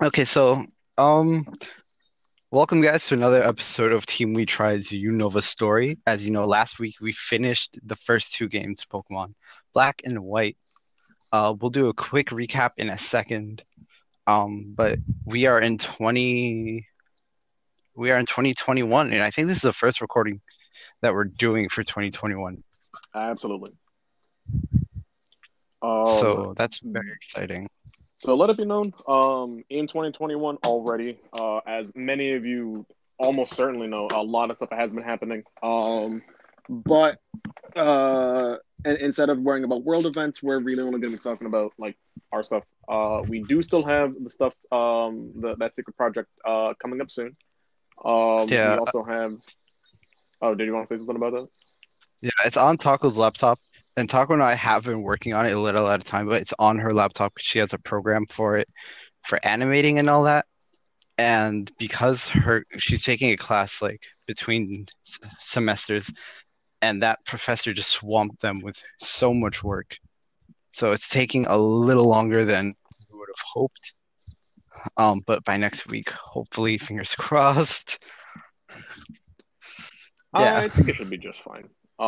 Okay, so um welcome guys to another episode of Team We Try's Unova story. As you know, last week we finished the first two games, Pokemon Black and White. We'll do a quick recap in a second. But we are in 2021, and I think this is the first recording that we're doing for 2021. Absolutely. Um, So that's very exciting. so let it be known, in 2021 already, as many of you almost certainly know, a lot of stuff has been happening. But and instead of worrying about world events, we're really only going to be talking about like our stuff. We do still have the stuff, that secret project, coming up soon. We Yeah, also have. Oh, did you want to say something about that? yeah, it's on Taco's laptop. And Taco and I have been working on it a little at a time, but it's on her laptop because she has a program for it for animating and all that. And because her she's taking a class like between semesters, and that professor just swamped them with so much work. So it's taking a little longer than we would have hoped. But by next week, hopefully, fingers crossed. Yeah, I think it should be just fine.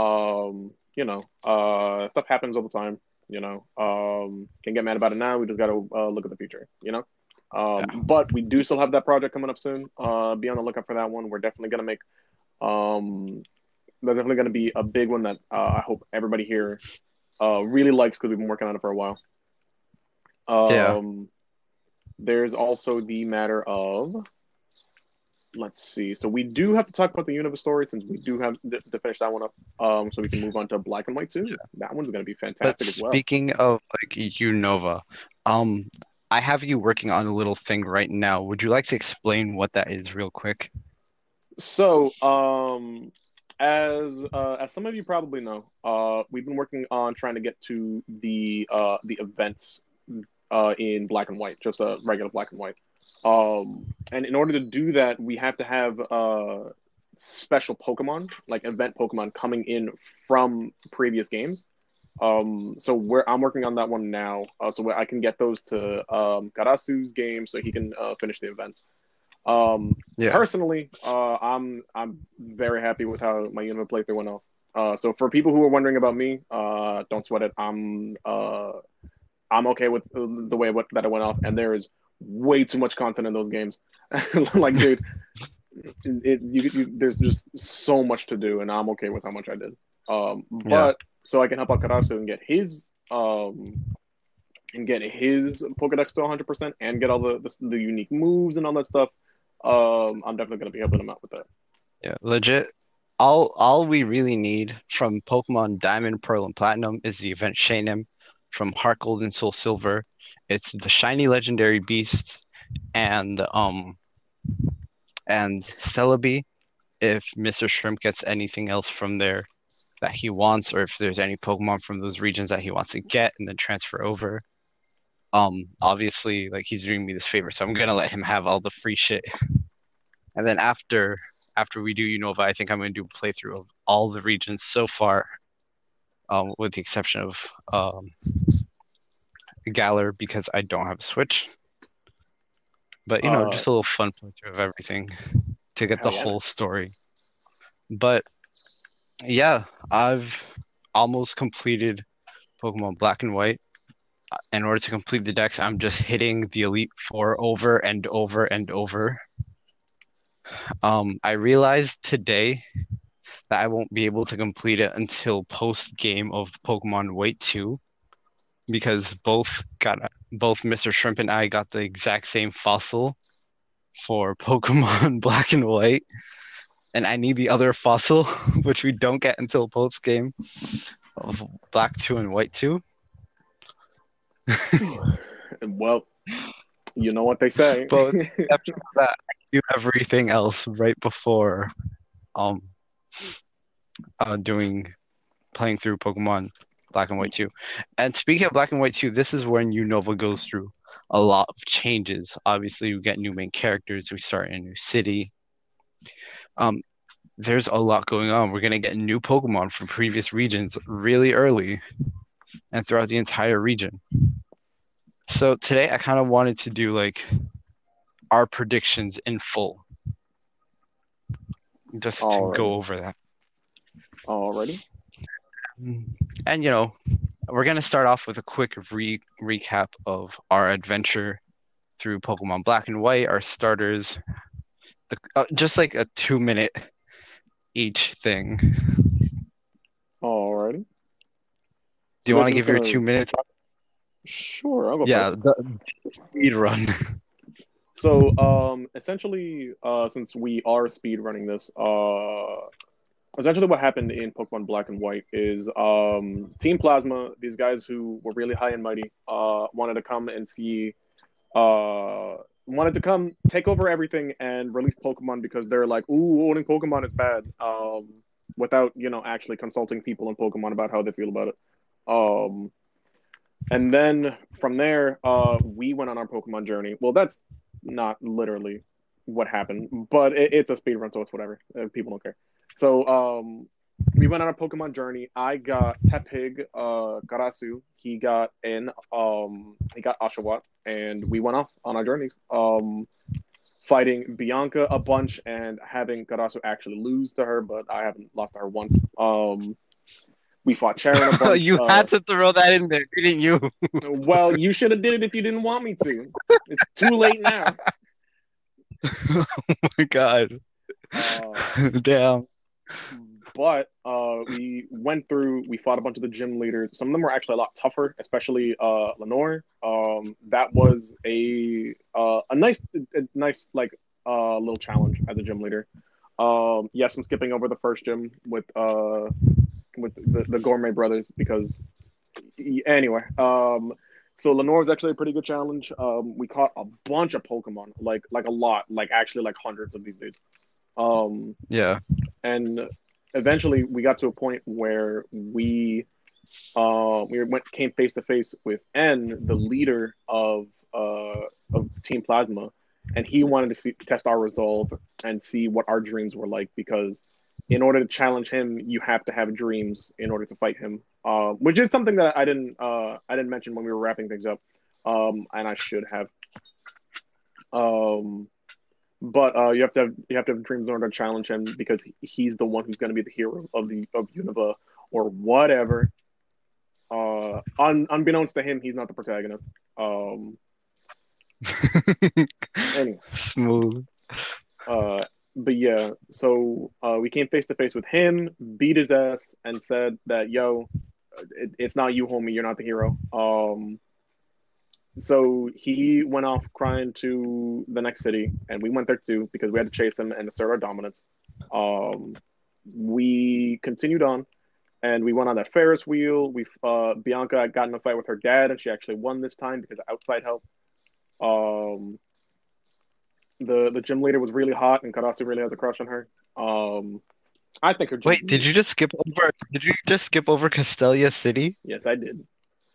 Stuff happens all the time. Can get mad about it now. We just got to look at the future. yeah, But we do still have that project coming up soon. Be on the lookout for that one. We're definitely gonna make. Um, That's definitely gonna be a big one that I hope everybody here really likes because we've been working on it for a while. yeah. Um, there's also the matter of, let's see. So we do have to talk about the Unova story since we do have to finish that one up. So we can move on to Black and White too. That one's going to be But fantastic as well. speaking of like Unova, um, I have you working on a little thing right now. Would you like to explain what that is real quick? So, as some of you probably know, we've been working on trying to get to the events in Black and White, just a regular Black and White. And in order to do that, we have to have special Pokemon, like event Pokemon, coming in from previous games. I'm working on that one now, so where I can get those to Karasu's game, so he can finish the event. Yeah, Personally, I'm very happy with how my Unova playthrough went off. So for people who are wondering about me, don't sweat it. I'm okay with the way that it went off, and there is way too much content in those games. Like, dude, there's just so much to do, and I'm okay with how much I did. yeah, But so I can help out Karasu and get his Pokedex to 100% and get all the unique moves and all that stuff. I'm definitely going to be helping him out with that. yeah. Legit. All we really need from Pokemon Diamond, Pearl, and Platinum is the event Shaynem. From Heart Gold and Soul Silver, it's the shiny legendary beast and Celebi. If Mr. Shrimp gets anything else from there that he wants, or if there's any Pokemon from those regions that he wants to get and then transfer over. Obviously, like he's doing me this favor, so I'm gonna let him have all the free shit. And then after we do Unova, I think I'm gonna do a playthrough of all the regions so far, with the exception of Galar because I don't have a Switch. But Uh, just a little fun playthrough of everything to get the Hell yeah, man. whole story. But yeah, I've almost completed Pokemon Black and White. In order to complete the decks, I'm just hitting the Elite Four over and over and over. I realized today that I won't be able to complete it until post game of Pokemon White 2 because both Mr. Shrimp and I got the exact same fossil for Pokemon Black and White, and I need the other fossil, which we don't get until post game of Black 2 and White 2. Well, you know what they say. But with the exception of that, I do everything else right before um doing playing through Pokemon Black and White 2. And speaking of Black and White 2, this is when Unova goes through a lot of changes. Obviously, we get new main characters, we start in a new city. Um, there's a lot going on. We're gonna get new Pokemon from previous regions really early and throughout the entire region. So today I kind of wanted to do like our predictions in full, just to go Alrighty. over that. Alrighty. And we're gonna start off with a quick recap of our adventure through Pokemon Black and White, our starters, just like a 2 minute each thing. Alrighty. Do you So want to basically, just give your gonna 2 minutes? sure, I'll go Yeah, first. the speed run. So, essentially, since we are speed running this, essentially what happened in Pokemon Black and White is Team Plasma, these guys who were really high and mighty, wanted to come and see, wanted to come take over everything and release Pokemon because they're like, ooh, owning Pokemon is bad, without, actually consulting people in Pokemon about how they feel about it. Um, and then from there, we went on our Pokemon journey. Well, that's not literally what happened, but it's a speed run, so it's whatever. People don't care. So we went on a Pokemon journey. I got Tepig, Karasu. He got Oshawott, and we went off on our journeys. Fighting Bianca a bunch and having Karasu actually lose to her, but I haven't lost to her once. We fought Charon a bunch. You had to throw that in there, didn't you? Well, you should have did it if you didn't want me to. It's too late now. Oh my God. Damn. But we went through. We fought a bunch of the gym leaders. Some of them were actually a lot tougher, especially Lenore. That was a nice like little challenge as a gym leader. Yes, I'm skipping over the first gym with the Gourmet Brothers because anyway. So Lenore was actually a pretty good challenge. We caught a bunch of Pokemon, like a lot, like actually like hundreds of these days. Yeah. And eventually we got to a point where came face to face with N, the leader of Team Plasma, and he wanted to test our resolve and see what our dreams were like because in order to challenge him, you have to have dreams in order to fight him. Which is something that I didn't mention when we were wrapping things up, and I should have. But you have to have dreams in order to challenge him because he's the one who's going to be the hero of Unova or whatever. Unbeknownst to him, he's not the protagonist. Anyway, Smooth. but yeah, so we came face to face with him, beat his ass, and said that yo, it's not you, homie. You're not the hero. So he went off crying to the next city, and we went there too because we had to chase him and assert our dominance. We continued on, and we went on that Ferris wheel. Bianca got in a fight with her dad, and she actually won this time because of outside help. The gym leader was really hot, and Karasu really has a crush on her. I think her. Wait, did you just skip over? Did you just skip over Castelia City? Yes, I did.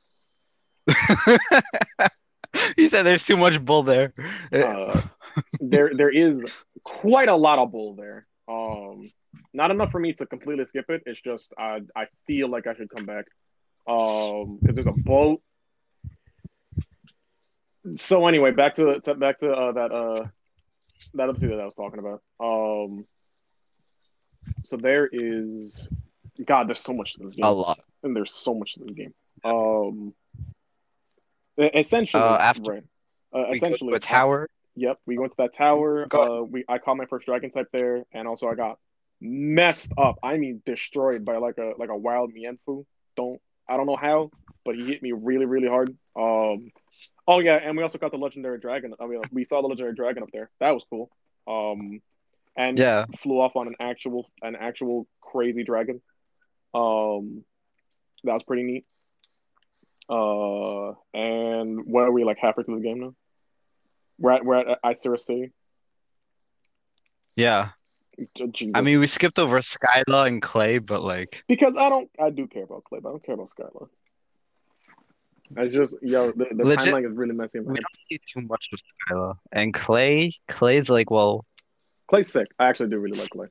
He said there's too much bull there. There is quite a lot of bull there. Not enough for me to completely skip it. It's just I feel like I should come back. Because there's a boat. So anyway, back to that episode that I was talking about. So there is, God, there's so much to this game. A lot. And there's so much to this game. Essentially, after right. Essentially, a tower. Yep, we went to that tower. I caught my first dragon type there, and also I got messed up. I mean, destroyed by like a wild Mienfoo. I don't know how, but he hit me really, really hard. Oh yeah, and we also got the legendary dragon. I mean, we saw the legendary dragon up there. That was cool. And yeah, flew off on an actual crazy dragon. That was pretty neat. And what are we like halfway through the game now? We're at Isera City. Yeah. Jesus. I mean, we skipped over Skyla and Clay, but like because I do care about Clay, but I don't care about Skyla. I just the timeline is really messy. We don't see too much of Skyla and Clay's like, well, Clay's sick. I actually do really like Clay.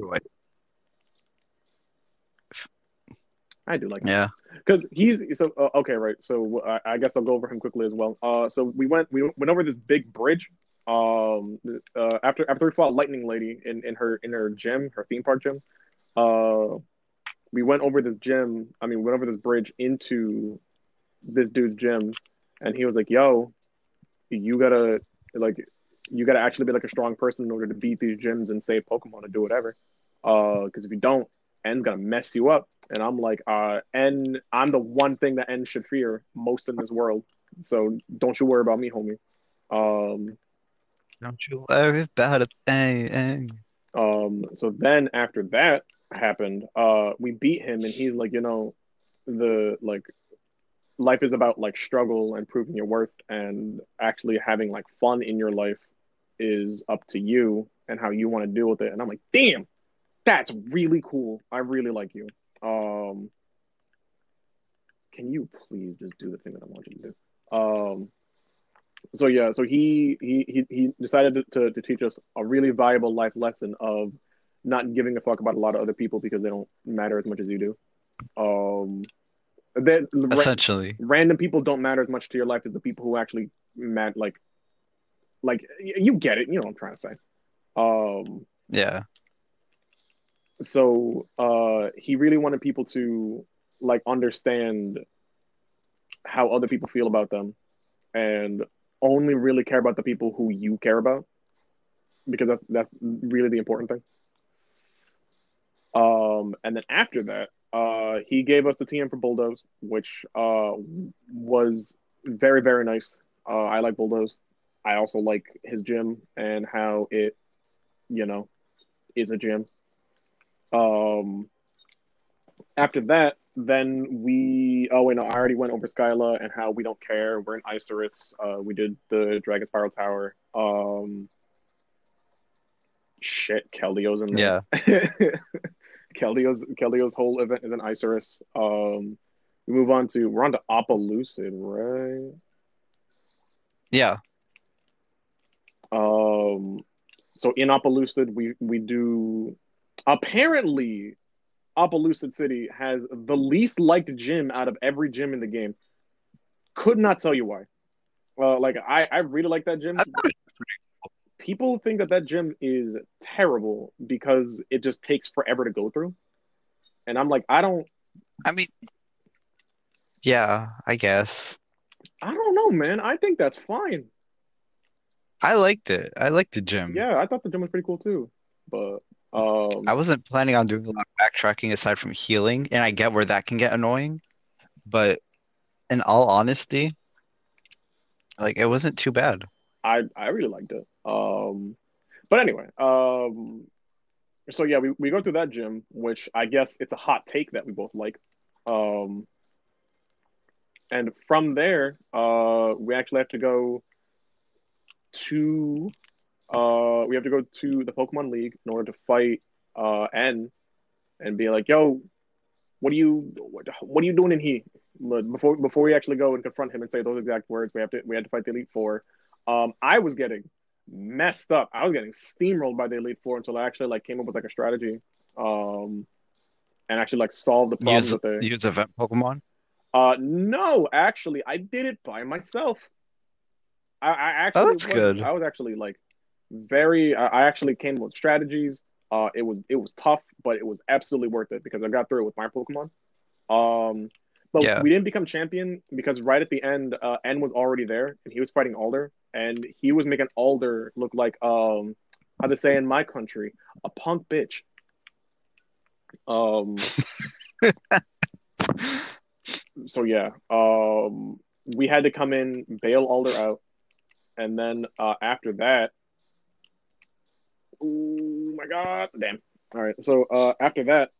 I do like him. Yeah, because he's so okay, right? So I guess I'll go over him quickly as well. So we went over this big bridge. After we fought Lightning Lady in her gym, her theme park gym, uh, we went over this gym. I mean, we went over this bridge into this dude's gym, and he was like, "Yo, you gotta like, you gotta actually be like a strong person in order to beat these gyms and save Pokemon and do whatever. Because if you don't, N's gonna mess you up." And I'm like, N, I'm the one thing that N should fear most in this world. So don't you worry about me, homie. Um, Don't you worry about a thing. so then after that happened, we beat him, and he's like, the like life is about like struggle and proving your worth, and actually having like fun in your life is up to you and how you want to deal with it. And I'm like, damn, that's really cool. I really like you. Um, can you please just do the thing that I want you to do? So yeah, so he decided to teach us a really valuable life lesson of not giving a fuck about a lot of other people because they don't matter as much as you do. Um, that Essentially. random people don't matter as much to your life as the people who actually matter. Like you get it. You know what I'm trying to say. Um, Yeah. so he really wanted people to like understand how other people feel about them and only really care about the people who you care about because that's really the important thing. And then after that, he gave us the TM for Bulldoze, which was very, very nice. I like Bulldoze. I also like his gym and how it, you know, is a gym. Um, After that, then oh wait, no, I already went over Skyla and how we don't care. We're in Isurus. We did the Dragon Spiral Tower. Shit, Keldio's in Yeah. there. Keldio's whole event is in Isurus. We're on to Opelucid, right? Yeah. Um, so in Opelucid, we do apparently Opelucid City has the least liked gym out of every gym in the game. Could not tell you why. Like I really like that I gym. thought it was pretty, People think that gym is terrible because it just takes forever to go through. And I'm like, I mean, yeah, I guess. I don't know, man. I think that's fine. I liked it. I liked the gym. Yeah, I thought the gym was pretty cool too. But I um, wasn't planning on doing a lot of backtracking aside from healing, and I get where that can get annoying, but in all honesty, like it wasn't too bad. I really liked it. But anyway, so yeah, we go through that gym, which I guess it's a hot take that we both like. Um, and from there, we actually have to go to we have to go to the Pokemon League in order to fight N and be like, yo, what are you doing in here? But before we actually go and confront him and say those exact words, we had to fight the Elite Four. I was getting messed up. I was getting steamrolled by the Elite Four until I actually like came up with like a strategy, um, and actually like solved the problems Use that they. use event Pokemon. No, actually, I did it by myself. I Oh, actually that's was. good. I was actually like very. I actually came up with strategies. It was tough, but it was absolutely worth it because I got through it with my Pokemon. Um, but Yeah. we didn't become champion because right at the end, N was already there and he was fighting Alder, and he was making Alder look like how to say in my country, a punk bitch. Um, so yeah, we had to come in, bail Alder out, and then after that, oh my god, damn. All right, so after that,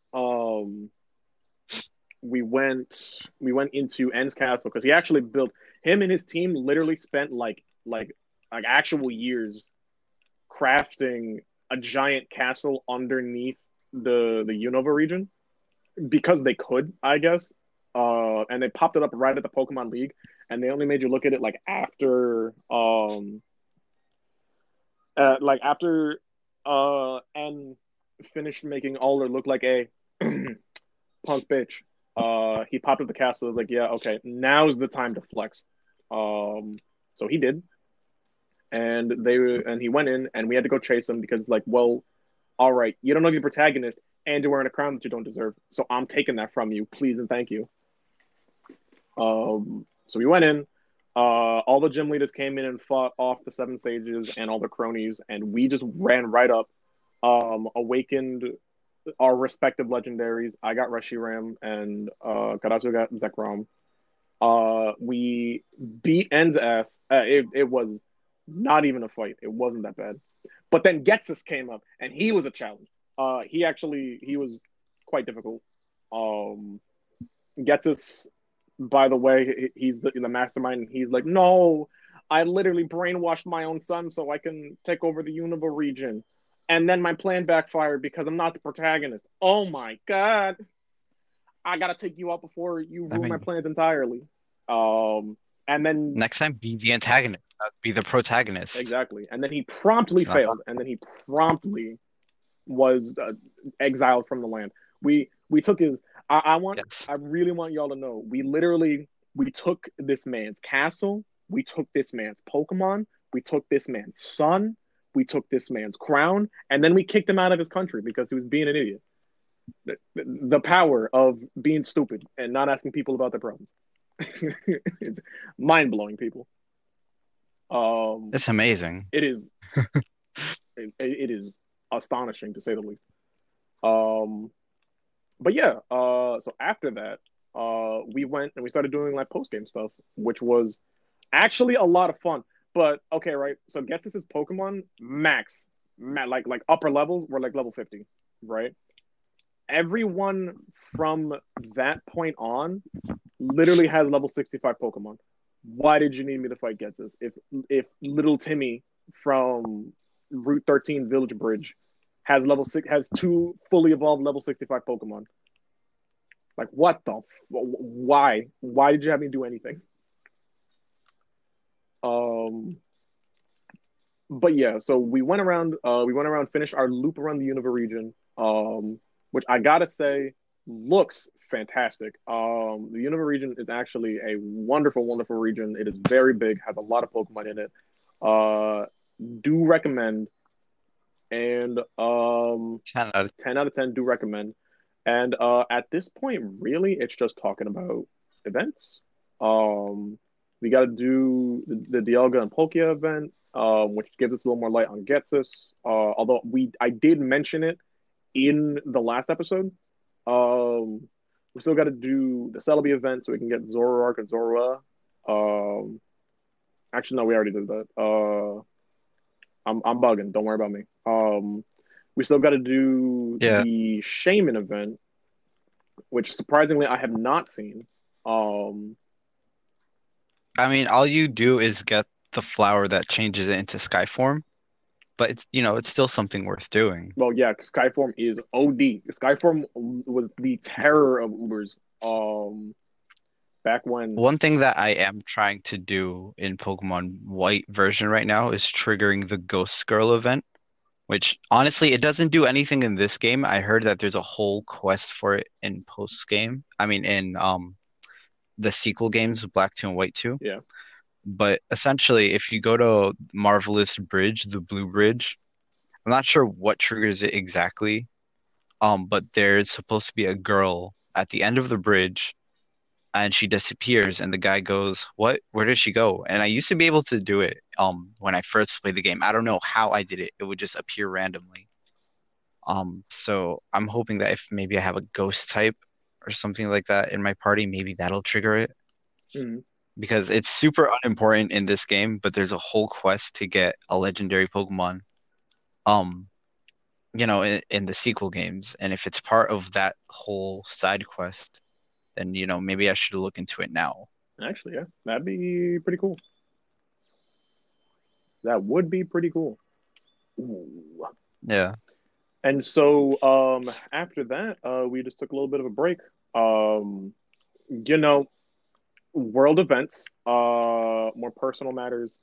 we went into N's castle because he actually built him and his team literally spent like actual years crafting a giant castle underneath the Unova region because they could, I guess. And they popped it up right at the Pokemon League, and they only made you look at it like after N finished making Alder look like a punk bitch. He popped up the castle. I was like, yeah, okay, now's the time to flex. Um, so he did. and he went in, and we had to go chase him because like, well, all right, you don't know the protagonist, and you're wearing a crown that you don't deserve, so I'm taking that from you, please and thank you. So we went in. All the gym leaders came in and fought off the seven sages and all the cronies, and we just ran right up. Awakened our respective legendaries. I got Reshiram and Karasu got Zekrom. We beat En's ass. It was not even a fight. It wasn't that bad. But then Getsus came up, and he was a challenge. He was quite difficult. Getsus, by the way, he's the mastermind. And he's like, no, I literally brainwashed my own son so I can take over the Unova region. And then my plan backfired because I'm not the protagonist. Oh my god. I gotta take you out before you I ruin my mean, plans entirely. And then next time be the antagonist, be the protagonist. exactly, and then he promptly It's not failed, and then he promptly was exiled from the land. We took his. yes. I really want y'all to know. We took this man's castle. We took this man's Pokemon. We took this man's son. We took this man's crown, and then we kicked him out of his country because he was being an idiot. The power of being stupid and not asking people about their problems. It's mind blowing, people. It's amazing. It is. It is astonishing to say the least. Um, but yeah. So after that, we went and we started doing like post game stuff, which was actually a lot of fun. But okay, right. So Getsus's Pokemon like upper levels were like level 50, right? Everyone from that point on literally has level 65 Pokemon. Why did you need me to fight Getsus if little Timmy from Route 13 Village Bridge has two fully evolved level 65 Pokemon? Like what the why did you have me do anything? Um but yeah, so we went around, finished our loop around the Unova region, which I gotta say looks fantastic. The Unova region is actually a wonderful, wonderful region. It is very big, has a lot of Pokemon in it. Uh, do recommend, and 10 out of 10 out of 10 do recommend. And at this point, really, it's just talking about events. Um, we got to do the Dialga and Palkia event, which gives us a little more light on Getsus. Although I did mention it in the last episode. We still got to do the Celebi event so we can get Zoroark and Zorua. Um, actually, no, we already did that. I'm bugging. Don't worry about me. We still got to do yeah. the Shaman event, which surprisingly I have not seen. Um, I mean, all you do is get the flower that changes it into Skyform, but it's still something worth doing. well, yeah, Skyform is OD. Skyform was the terror of Ubers. Back when, One thing that I am trying to do in Pokemon White version right now is triggering the Ghost Girl event, which honestly, it doesn't do anything in this game. I heard that there's a whole quest for it in post game. I mean, in the sequel games, Black 2 and White 2. yeah, But essentially, if you go to Marvelous Bridge, the Blue Bridge, I'm not sure what triggers it exactly. But there's supposed to be a girl at the end of the bridge, and she disappears, and the guy goes, "What? Where did she go?" And I used to be able to do it when I first played the game. I don't know how I did it. It would just appear randomly. So I'm hoping that if maybe I have a ghost type or something like that in my party, maybe that'll trigger it. mm, Because it's super unimportant in this game, but there's a whole quest to get a legendary Pokemon, um, in the sequel games. And if it's part of that whole side quest, then, maybe I should look into it now. actually, yeah, that'd be pretty cool. That would be pretty cool. Ooh. Yeah. And so after that, we just took a little bit of a break. Um, you know, world events, more personal matters.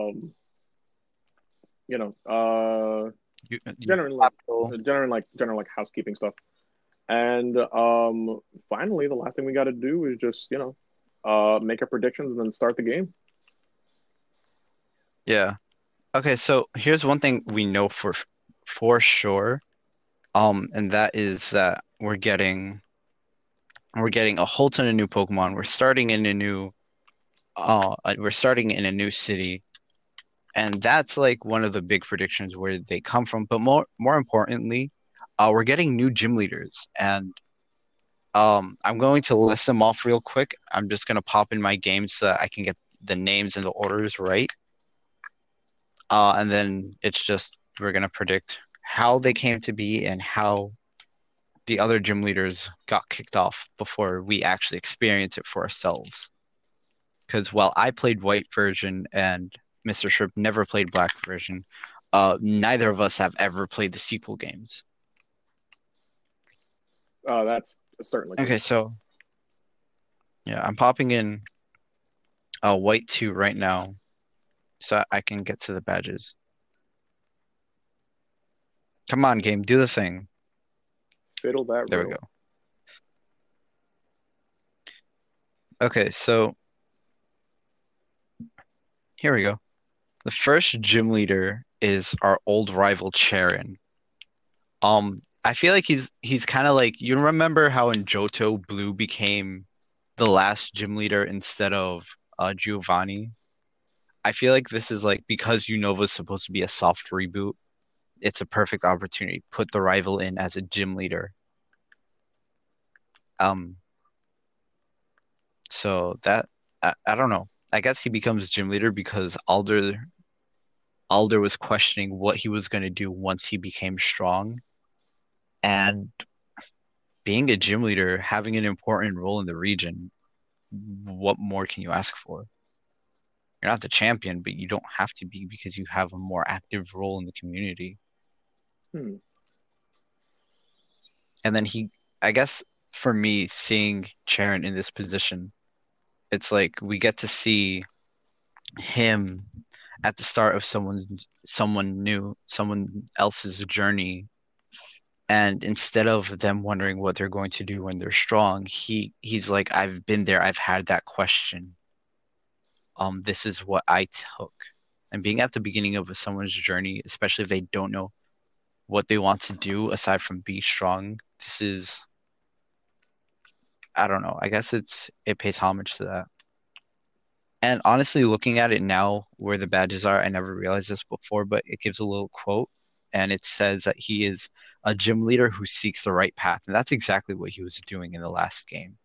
You know, generally, Apple. general like housekeeping stuff. And finally, the last thing we got to do is just make our predictions and then start the game. Yeah. Okay, so here's one thing we know for sure. And that is that we're getting a whole ton of new Pokemon. We're starting in a new city, and that's like one of the big predictions where they come from. But more importantly, we're getting new gym leaders, and I'm going to list them off real quick. I'm just gonna pop in my game so that I can get the names and the orders right. And then it's just we're gonna predict how they came to be and how the other gym leaders got kicked off before we actually experience it for ourselves. Because while I played white version and Mr. Shrimp never played black version, neither of us have ever played the sequel games. That's certainly true. Okay, so yeah, I'm popping in white 2 right now so I can get to the badges. Come on, game, do the thing. Fiddle that There we go. riddle. Okay, so here we go. The first gym leader is our old rival Charon. I feel like he's kind of like you remember how in Johto Blue became the last gym leader instead of Giovanni. I feel like this is like because Unova's supposed to be a soft reboot, it's a perfect opportunity. Put the rival in as a gym leader. Um, so that I don't know. I guess he becomes gym leader because Alder was questioning what he was going to do once he became strong. And being a gym leader, having an important role in the region, what more can you ask for? You're not the champion, but you don't have to be because you have a more active role in the community. Hmm. And then I guess for me, seeing Charon in this position, it's like we get to see him at the start of someone else's journey. And instead of them wondering what they're going to do when they're strong, he's like, I've been there, I've had that question. This is what I took. And being at the beginning of someone's journey, especially if they don't know what they want to do aside from be strong, this is, I don't know. I guess it pays homage to that. And honestly, looking at it now where the badges are, I never realized this before, but it gives a little quote and it says that he is a gym leader who seeks the right path. And that's exactly what he was doing in the last game.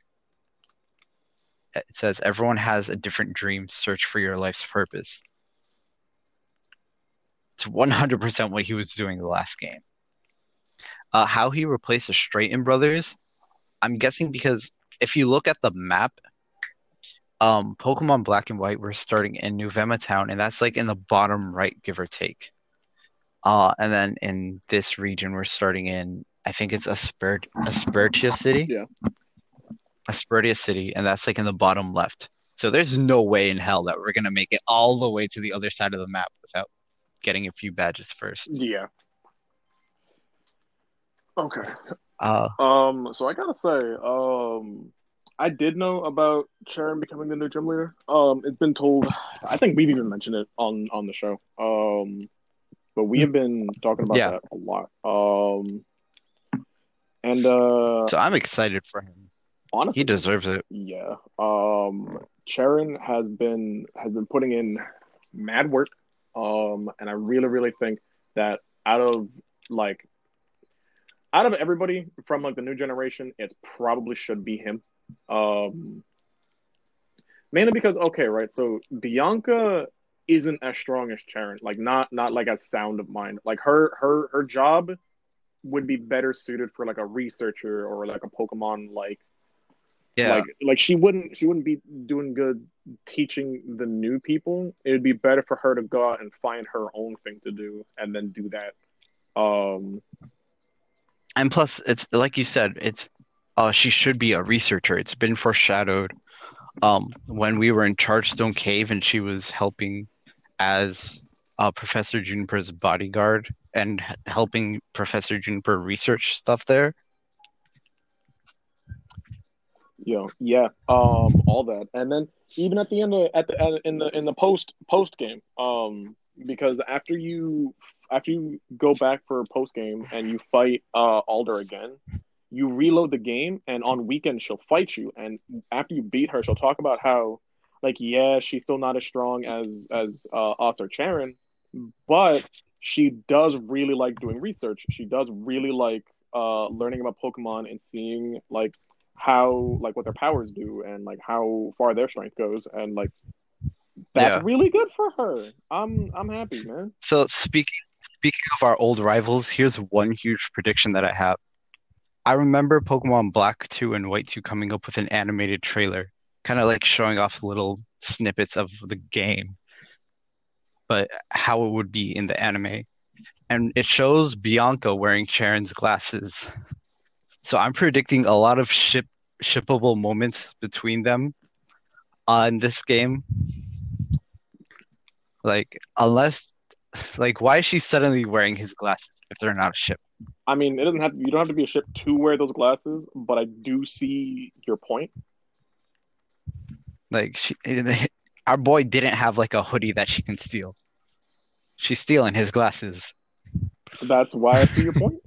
It says everyone has a different dream, search for your life's purpose. It's 100% what he was doing in the last game. How he replaced the Straighten brothers, I'm guessing because if you look at the map, Pokemon Black and White, we're starting in New Vema Town, and that's like in the bottom right, give or take. And then in this region, we're starting in, I think it's Aspertia City, Yeah. Aspertia City, and that's like in the bottom left. So there's no way in hell that we're gonna make it all the way to the other side of the map without getting a few badges first. Yeah. Okay. Uh, So I gotta say, I did know about Sharon becoming the new gym leader. It's been told, I think we've even mentioned it on the show. But we have been talking about yeah. that a lot. And So I'm excited for him. He honestly, deserves it. yeah. Sharon has been putting in mad work. And I really think that like out of everybody from like the new generation, it probably should be him. Um, Mainly because okay, right? So Bianca isn't as strong as Charon, like not like as sound of mind. Like her job would be better suited for like a researcher or like a Pokemon Yeah. like she wouldn't be doing good teaching the new people. It would be better for her to go out and find her own thing to do and then do that. Um, And plus, it's like you said, it's she should be a researcher. It's been foreshadowed when we were in Chargestone Cave and she was helping as Professor Juniper's bodyguard and helping Professor Juniper research stuff there. yeah, all that, and then even at the end of at the in the post game, because after you go back for post game and you fight Alder again, you reload the game, and on weekend she'll fight you, and after you beat her, she'll talk about how, like, yeah, she's still not as strong as us or Charon, but she does really like doing research. She does really like learning about Pokemon and seeing like how like what their powers do and like how far their strength goes, and like that's Yeah. really good for her. I'm happy, man. So speaking of our old rivals, here's one huge prediction that I have. I remember Pokemon Black 2 and White 2 coming up with an animated trailer, kind of like showing off little snippets of the game, but how it would be in the anime. And it shows Bianca wearing Charon's glasses. So I'm predicting a lot of shippable moments between them in this game. Like, unless, like, why is she suddenly wearing his glasses if they're not a ship? I mean, it doesn't have you don't have to be a ship to wear those glasses, but I do see your point. Like, our boy didn't have like a hoodie that she can steal. She's stealing his glasses. That's why I see your point.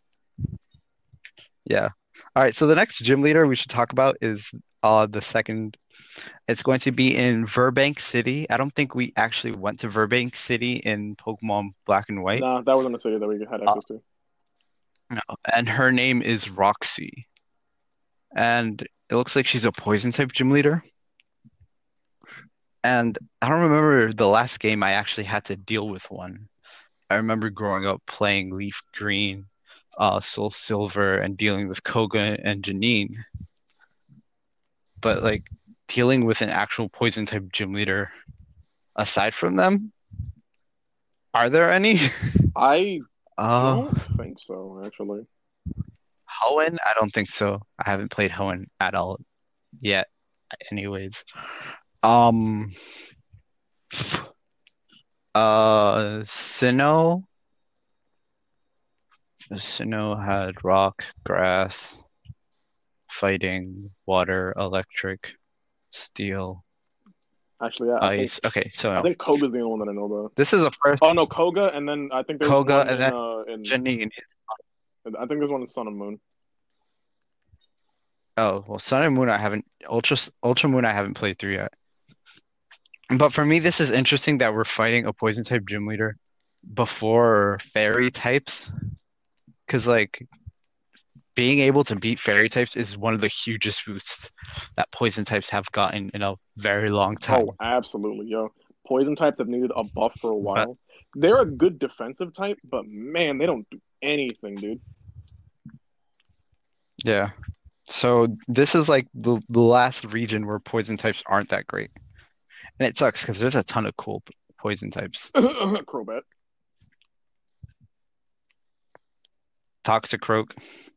Yeah. All right. So the next gym leader we should talk about is the second. It's going to be in Verbank City. I don't think we actually went to Verbank City in Pokemon Black and White. Nah, that wasn't a city that we had access to. No. And her name is Roxy. And it looks like she's a poison type gym leader. And I don't remember the last game I actually had to deal with one. I remember growing up playing Leaf Green, Soul Silver, and dealing with Koga and Janine. But like dealing with an actual poison type gym leader, aside from them, are there any? I Uh, don't think so, actually. Hoenn? I don't think so. I haven't played Hoenn at all yet, anyways. Um, Sinnoh. Sinnoh had rock, grass, fighting, water, electric, steel, Actually, yeah, I think ice. Okay, so I no. think Koga's the only one that I know about. This is a first Oh no, Koga, and then I think there's Koga one and then in Janine. I think there's one in Sun and Moon. Oh, well, Sun and Moon I haven't Ultra Moon I haven't played through yet. But for me, this is interesting that we're fighting a poison type gym leader before fairy types. Because like being able to beat fairy types is one of the hugest boosts that poison types have gotten in a very long time. Oh, absolutely, yo. Poison types have needed a buff for a But while. They're a good defensive type, but man, they don't do anything, dude. yeah. So this is like the last region where poison types aren't that great. And it sucks because there's a ton of cool poison types. Crobat. Toxicroak.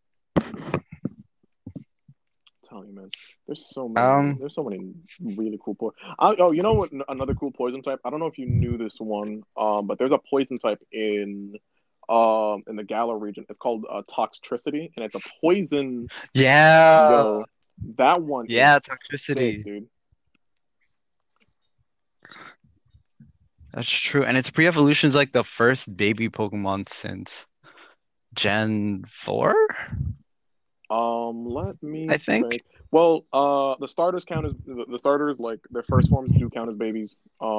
Telling you, man. There's so many. Um, There's so many really cool oh, you know what? Another cool poison type. I don't know if you knew this one. But there's a poison type in the Galar region. It's called Toxtricity, and it's a poison. yeah. Yo, that one Yeah, is sick, toxicity. dude. That's true. And its pre-evolution is like the first baby Pokemon since Gen 4, Let me I think. think. Well, the starters count as the starters, like their first forms do count as babies.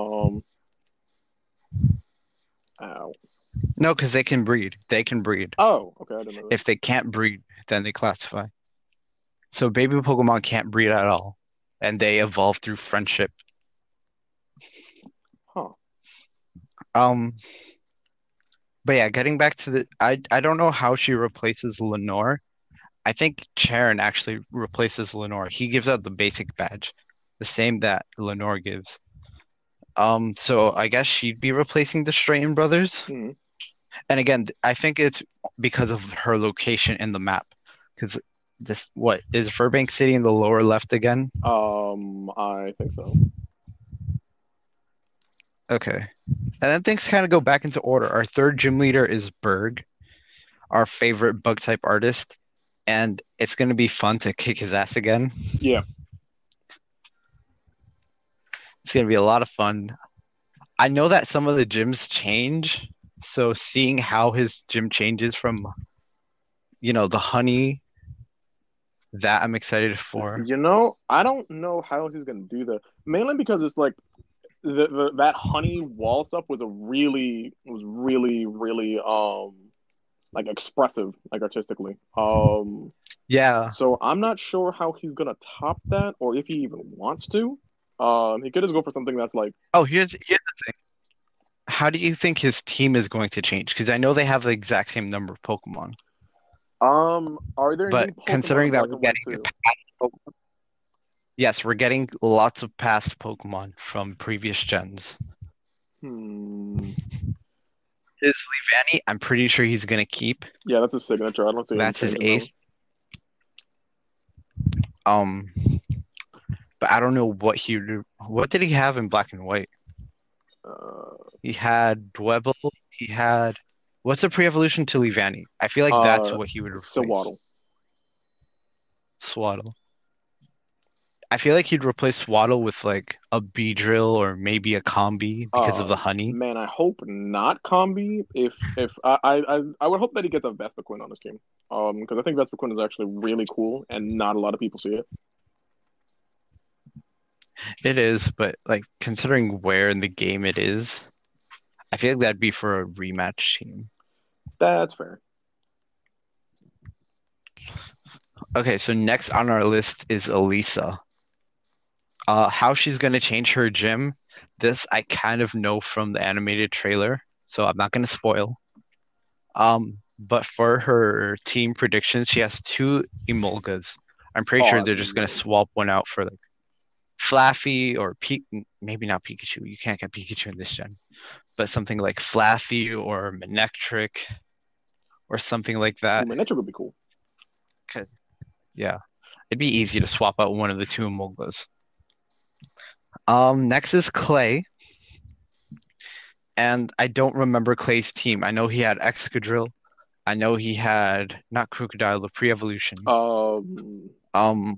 Ow. No, because they can breed. They can breed. Oh, okay, I didn't know that. If they can't breed, then they classify. So baby Pokemon can't breed at all. And they evolve through friendship. Huh. Um, but yeah, getting back to I don't know how she replaces Lenore. I think Charon actually replaces Lenore. He gives out the basic badge, the same that Lenore gives. So I guess she'd be replacing the Straighten brothers. Hmm. And again, I think it's because of her location in the map. Because this, what is Burbank City in the lower left again? I think so. Okay. And then things kind of go back into order. Our third gym leader is Berg, our favorite bug type artist. And it's going to be fun to kick his ass again. Yeah. It's going to be a lot of fun. I know that some of the gyms change, so seeing how his gym changes from, the honey, that I'm excited for. I don't know how he's gonna do that. Mainly because it's like that honey wall stuff was really like expressive, like artistically. Yeah. So I'm not sure how he's gonna top that, or if he even wants to. He could just go for something that's like, Oh, here's the thing. How do you think his team is going to change? Because I know they have the exact same number of Pokemon, are there but new Pokemon considering in that Black we're and White getting too? yes, we're getting lots of past Pokemon from previous gens. Hmm. His Leavanny, I'm pretty sure he's gonna keep. Yeah, that's his signature. I don't see him That's his changing them. ace. Um, but I don't know what did he have in black and white? Uh, He had Dwebble. He had what's the pre-evolution to Leavanny? I feel like that's uh, what he would replace. Sewaddle. Swaddle. I feel like he'd replace Swaddle with like a Beedrill or maybe a Combi because of the honey. Man, I hope not Combi. If I would hope that he gets a Vespiquen on his team. Because I think Vespiquen is actually really cool, and not a lot of people see it. It is, but like considering where in the game it is, I feel like that'd be for a rematch team. That's fair. Okay, so next on our list is Elisa. How she's gonna change her gym, this I kind of know from the animated trailer, so I'm not gonna spoil. But for her team predictions, she has two Emolgas. I'm pretty Oh, sure they're just gonna man. swap one out for like Flaffy or maybe not Pikachu. You can't get Pikachu in this gen, but something like Flaffy or Manectric or something like Ooh, that. Manectric would be cool. 'Cause, yeah, it'd be easy to swap out one of the two Emolgas. Next is Clay, and I don't remember Clay's team. I know he had Excadrill. I know he had not Crocodile, the pre-evolution. Um, Um,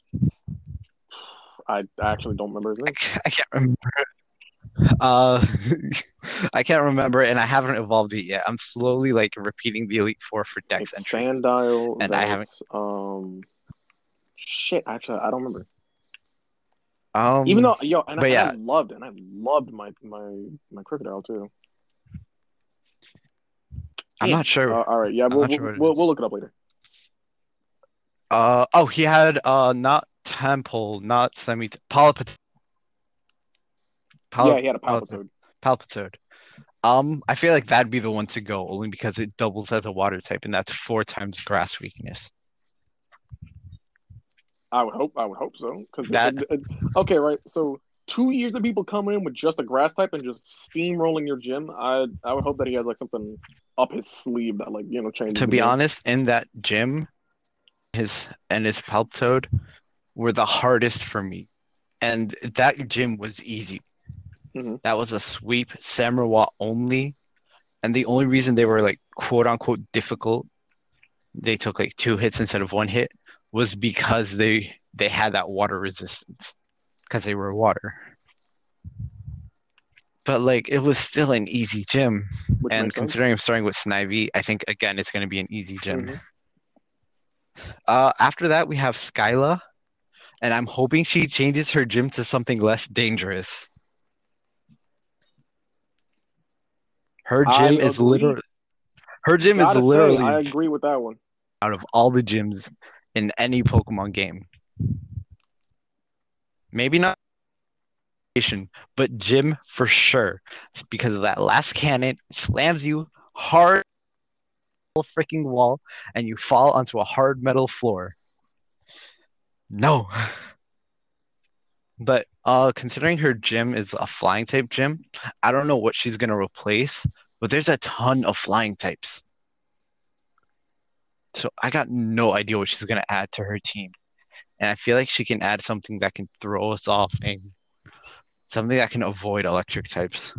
I actually don't remember his name. I can't remember. Uh, I can't remember, and I haven't evolved it yet. I'm slowly like repeating the Elite Four for Dex It's entries, Sandile. and I haven't. That's shit. Actually, I don't remember. Even Um, though, yo, and I, but and I yeah, loved and I loved my Crocodile too. I'm Damn not it. sure. All right, yeah, I'm we'll, not sure we'll what it we'll is. we'll look it up later. Oh, he had not Temple, not Semi Palpit Yeah, Palp he had a oh, Palpitoad. Palpitoad. I feel like that'd be the one to go, only because it doubles as a water type, and that's four times grass weakness. I would hope so. Because That okay, right. So 2 years of people coming in with just a grass type and just steamrolling your gym. I would hope that he has like something up his sleeve that like changes to the be game. honest, in that gym, his Palpitoad were the hardest for me. And that gym was easy. Hmm. That was a sweep, Samurwa only. And the only reason they were like quote unquote difficult, they took like two hits instead of one hit, was because they had that water resistance because they were water. But like it was still an easy gym. Which And makes sense. considering I'm starting with Snivy, I think again it's gonna be an easy gym. Hmm. After that we have Skyla, and I'm hoping she changes her gym to something less dangerous. Her I gym is agree. literally her gym is Gotta say, literally I agree with that one. out of all the gyms in any Pokemon game. Maybe not but gym for sure. It's because of that last cannon slams you hard freaking wall and you fall onto a hard metal floor. No. But considering her gym is a flying type gym, I don't know what she's gonna replace, but there's a ton of flying types. So I got no idea what she's gonna add to her team. And I feel like she can add something that can throw us off and something that can avoid electric types.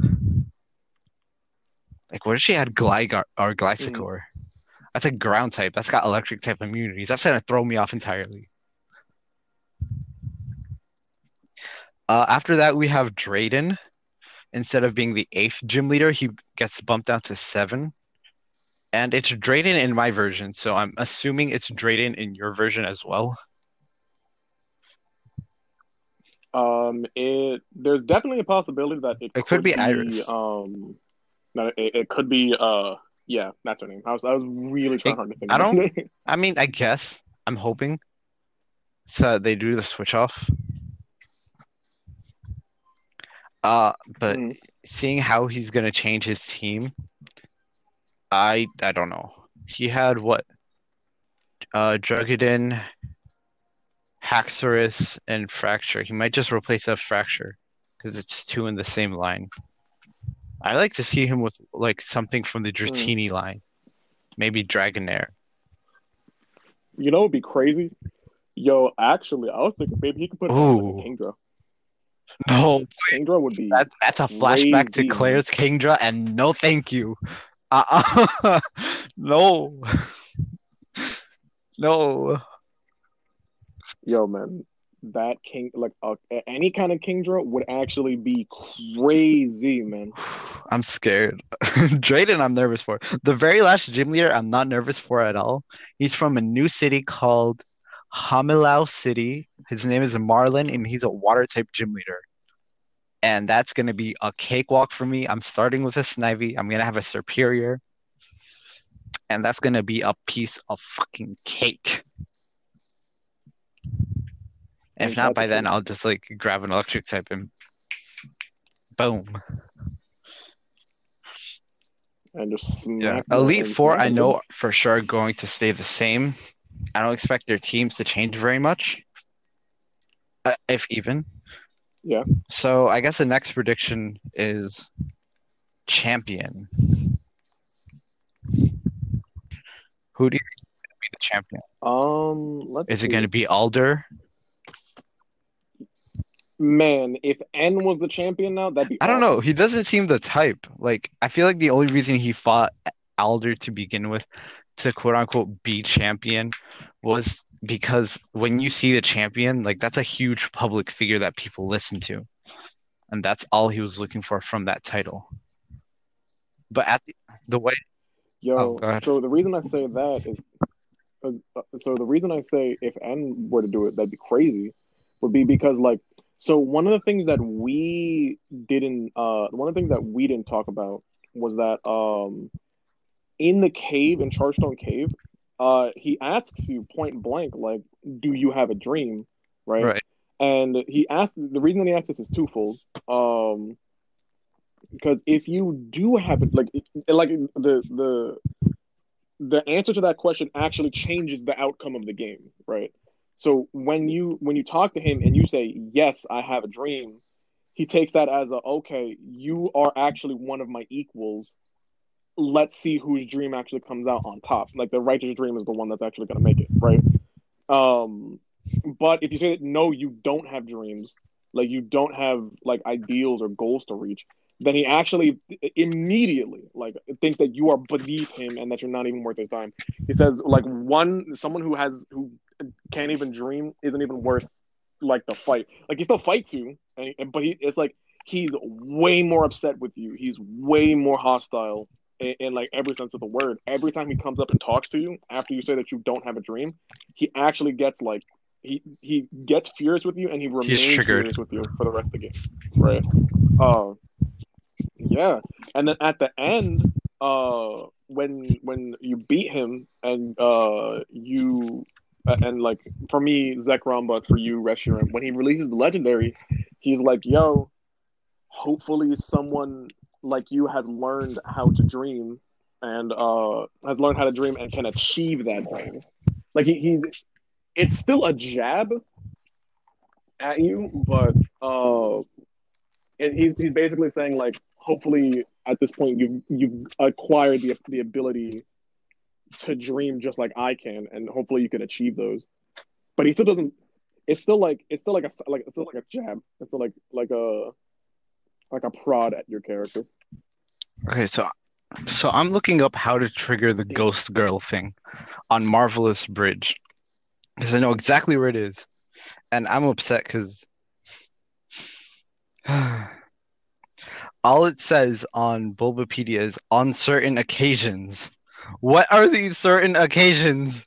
Like, what if she had Gligar or Hmm. Glysacore? That's a ground type. That's got electric type immunities. That's gonna throw me off entirely. After that, we have Drayden. instead of being the eighth gym leader, he gets bumped down to seven. And it's Drayden in my version, so I'm assuming it's Drayden in your version as well. It there's definitely a possibility that it It could could be be Iris. no, it could be yeah, that's her name. I was really trying It, hard to think I about don't, it. I mean, I guess I'm hoping so they do the switch off. Uh, but Mm. seeing how he's gonna change his team, I don't know. He had what? Drugidin, Haxorus, and Fracture. He might just replace that Fracture because it's two in the same line. I like to see him with like something from the Mm. Dratini line, maybe Dragonair. You know, it'd be crazy. Yo, actually, I was thinking maybe he could put on like a Ooh, Kingdra. no, Kingdra would be that's a flashback to crazy, man. Claire's Kingdra, and no, thank you. No, no. Yo, man, that King like any kind of Kingdra would actually be crazy, man. I'm scared. Drayden, I'm nervous for. The very last gym leader, I'm not nervous for at all. He's from a new city called Hamilau City. His name is Marlin, and he's a water type gym leader. And that's going to be a cakewalk for me. I'm starting with a Snivy. I'm going to have a Superior, and that's going to be a piece of fucking cake. If not by then, Fantastic. I'll just like grab an electric type and boom. And just Yeah. smack Elite Four, smack I the good. know for sure are going to stay the same. I don't expect their teams to change very much, if even. Yeah. So I guess the next prediction is champion. Who do you think will be the champion? Let's Is it going see. to be Alder? Man, if N was the champion now, that'd be I don't know. awesome. He doesn't seem the type. Like, I feel like the only reason he fought Alder to begin with, to quote unquote be champion, was because when you see the champion, like that's a huge public figure that people listen to. And that's all he was looking for from that title. But at the way, oh Yo, God, so the reason I say that is so the reason I say if N were to do it, that'd be crazy, would be because like so one of the things that we didn't talk about was that in the cave in Charstone Cave, he asks you point blank like, do you have a dream, right? right. And the reason that he asks this is twofold. Because if you do have it, like the answer to that question actually changes the outcome of the game, right? So when you talk to him and you say yes, I have a dream, he takes that as a okay, you are actually one of my equals. Let's see whose dream actually comes out on top. Like the righteous dream is the one that's actually going to make it, right? Um, but if you say that no, you don't have dreams, like you don't have like ideals or goals to reach, then he actually immediately like thinks that you are beneath him and that you're not even worth his time. He says like someone who can't even dream isn't even worth like the fight. Like he still fights you, but it's like he's way more upset with you. He's way more hostile in like every sense of the word. Every time he comes up and talks to you after you say that you don't have a dream, he actually gets like he gets furious with you and he He's remains triggered. furious with you for the rest of the game, right? Uh, yeah, and then at the end, when you beat him and you and like for me Zekrom, but for you Reshiram, when he releases the legendary, he's like, "Yo, hopefully someone like you has learned how to dream and has learned how to dream and can achieve that dream." Like it's still a jab at you, but he's basically saying like, hopefully at this point you've acquired the ability to dream just like I can, and hopefully you can achieve those. But he still doesn't. It's still like a jab. It's still like a prod at your character. Okay, so I'm looking up how to trigger the Ghost Girl thing on Marvelous Bridge because I know exactly where it is, and I'm upset because All it says on Bulbapedia is on certain occasions. What are these certain occasions?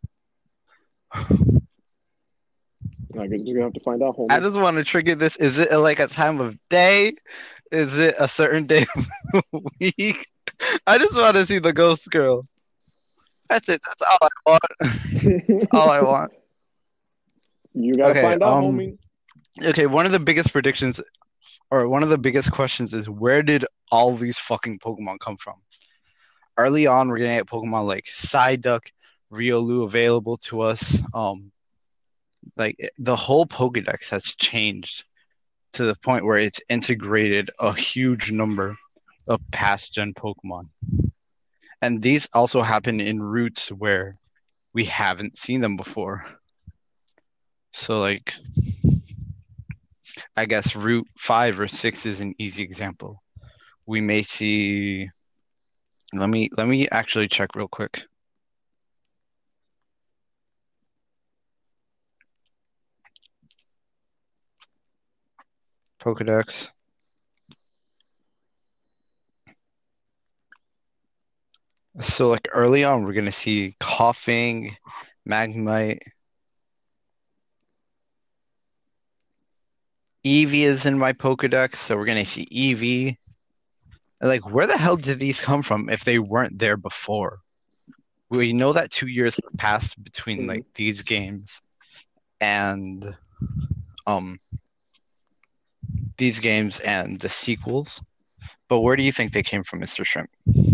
I guess you're gonna have to find out, I homie. just want to trigger this. Is it like a time of day? Is it a certain day of the week? I just want to see the ghost girl. That's it. That's all I want. That's all I want. You gotta Okay, find out, homie. okay, one of the biggest predictions or one of the biggest questions is where did all these fucking Pokemon come from? Early on, we're gonna get Pokemon like Psyduck, Riolu available to us. Like the whole Pokedex has changed to the point where it's integrated a huge number of past gen Pokemon. And these also happen in routes where we haven't seen them before. So like I guess Route 5 or 6 is an easy example. We may see let me actually check real quick. Pokedex. So like early on we're gonna see Coughing, Magnemite. Eevee is in my Pokedex, so we're gonna see Eevee. Like, where the hell did these come from if they weren't there before? We know that 2 years passed between Mhm. like these games and um the sequels. But where do you think they came from, Mr. Shrimp?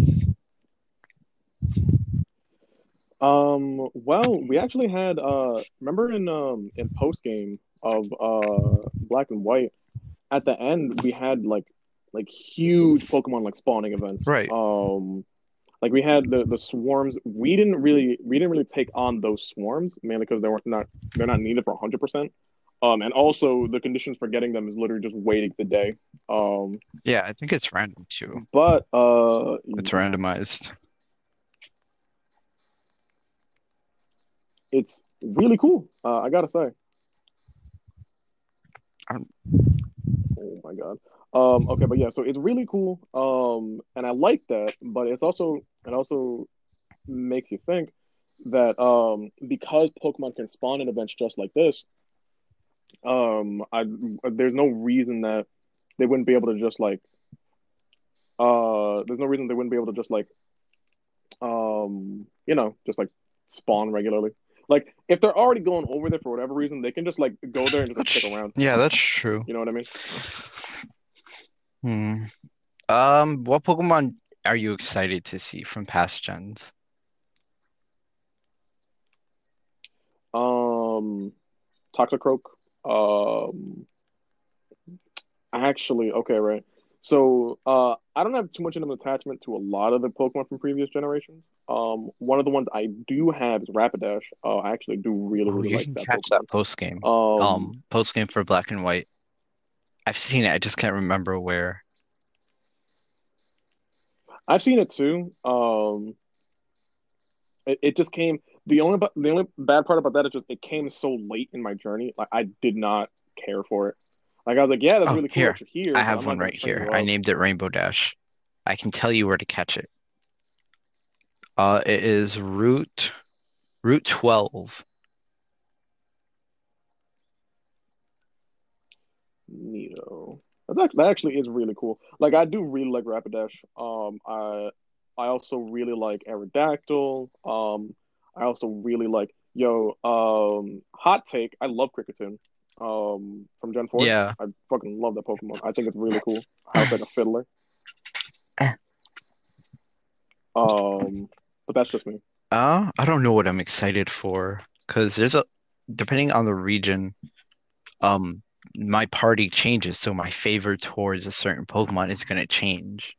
Well, we actually had remember in post game of Black and White, at the end we had like huge Pokemon like spawning events. Right. Like we had the swarms. We didn't really take on those swarms mainly because they're not needed for 100%. And also the conditions for getting them is literally just waiting the day. Um, Yeah, I think it's random too. but It's yeah, randomized. it's really cool. I gotta say. Um, Oh my God. Okay, but yeah, so it's really cool. And I like that, but it also makes you think that because Pokemon can spawn in events just like this, I there's no reason that they wouldn't be able to just like there's no reason they wouldn't be able to just like just like spawn regularly. Like if they're already going over there for whatever reason, they can just like go there and just like stick around. yeah, that's true. You know what I mean? Hmm. What Pokemon are you excited to see from past gens? Um, Toxicroak. Um, Actually, okay, right. So, I don't have too much of an attachment to a lot of the Pokemon from previous generations. One of the ones I do have is Rapidash. I actually do really, Oh, really you like can that catch that Pokemon. post game. Um, Post game for Black and White. I've seen it. I just can't remember where. I've seen it too. It just came. The only bad part about that is just it came so late in my journey. Like I did not care for it. Like I was like, yeah, that's Oh, really cool here. that you're here, I but have I'm one not gonna right train here. you I up. named it Rainbow Dash. I can tell you where to catch it. It is Route 12. Neato. That actually is really cool. Like I do really like Rapidash. I also really like Aerodactyl. I also really like hot take. I love Cricketon. From Gen 4. Yeah. I fucking love that Pokemon. I think it's really cool. How it's like a fiddler. But that's just me. I don't know what I'm excited for because depending on the region, um, my party changes, so my favor towards a certain Pokemon is gonna change.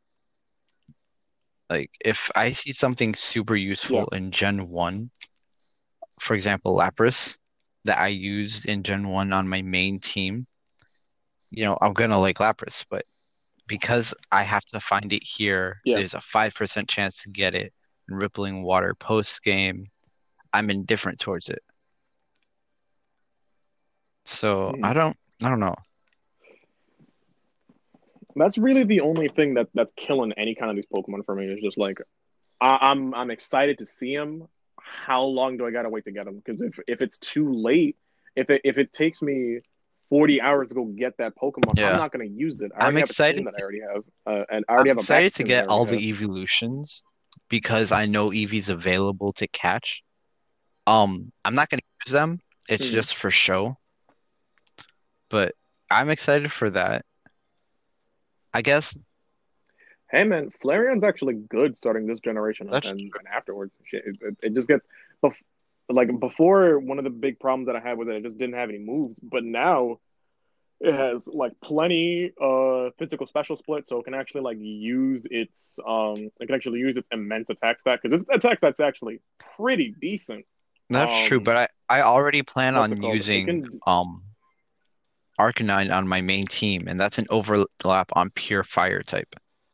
Like if I see something super Yeah. useful in Gen 1, for example, Lapras, that I used in Gen 1 on my main team, I'm gonna like Lapras, but because I have to find it here, Yeah. there's a 5% chance to get it in Rippling Water post game. I'm indifferent towards it. So Mhm. I don't know. That's really the only thing that's killing any kind of these Pokemon for me is just like I'm excited to see them. How long do I gotta wait to get them? Because if it's too late, if it takes me 40 hours to go get that Pokemon, I'm Yeah. not gonna use it. I I'm already have a team excited that I to already have, and I I'm already have a excited backup to team that I get already all have. the evolutions because I know Eevee's available to catch. I'm not gonna use them. It's Hmm. just for show, but I'm excited for that. I guess Hey man, Flareon's actually good starting this generation that's and afterwards. It just gets, bef- like before, one of the big problems that I had was that it just didn't have any moves, but now it has like plenty physical special split, so it can actually use its immense attack stat because its attack stat's actually pretty decent. that's true, Um, but I already plan what's it on called? It using can. Arcanine on my main team, and that's an overlap on pure fire type.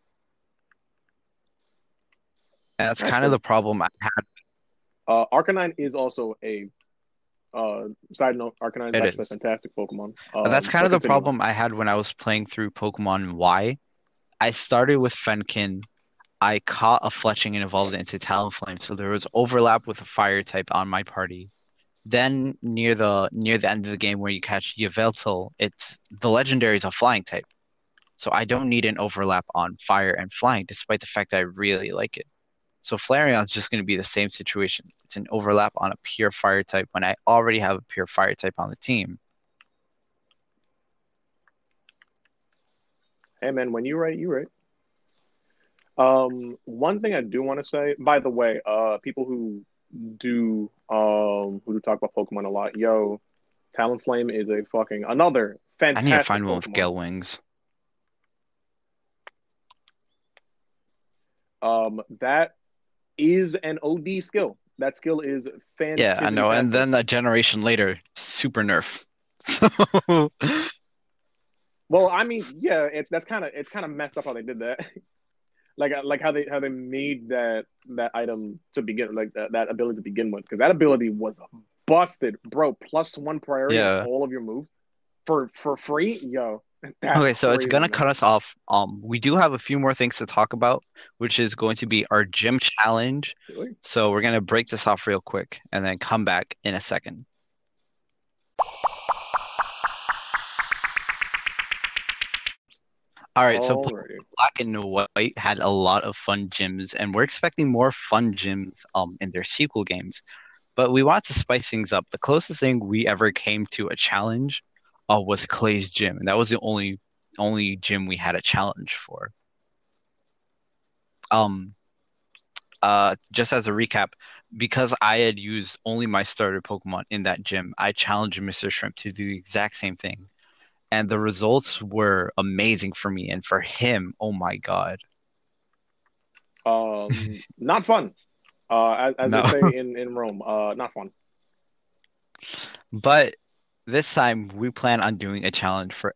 And that's That's kind of good. the problem I had. Arcanine is also a side note. Arcanine is It actually a is. fantastic Pokemon. That's kind But of the continue on. problem I had when I was playing through Pokemon Y. I started with Fenkin. I caught a Fletching and evolved it into Talonflame, so there was overlap with a fire type on my party. Then near the end of the game where you catch Yveltal, it's the legendary is a flying type. So I don't need an overlap on fire and flying, despite the fact that I really like it. So Flareon's just going to be the same situation. It's an overlap on a pure fire type when I already have a pure fire type on the team. Hey man, when you write, you write. One thing I do want to say, by the way, people who do talk about Pokemon a lot, yo, Talonflame is a fucking another I need to fantastic find one with Pokemon. Gale Wings. That is an OD skill. That skill is Yeah, I know. And fantastic. then a generation later, super nerf. So Well, I mean, yeah, it's kind of messed up how they did that. Like how they made that item to begin like that ability to begin with because that ability was busted, bro. +1 priority on yeah. all of your moves for free, yo. That's Okay, so it's crazy, gonna cut man. us off. We do have a few more things to talk about, which is going to be our gym challenge. Really? So we're gonna break this off real quick and then come back in a second. All right, so Pokemon Alrighty. Black and White had a lot of fun gyms, and we're expecting more fun gyms in their sequel games. But we want to spice things up. The closest thing we ever came to a challenge was Clay's gym, and that was the only gym we had a challenge for. Um, just as a recap, because I had used only my starter Pokemon in that gym, I challenged Mr. Shrimp to do the exact same thing. And the results were amazing for me. And for him, oh my God. Not fun. As they No. say in Rome, not fun. But this time we plan on doing a challenge for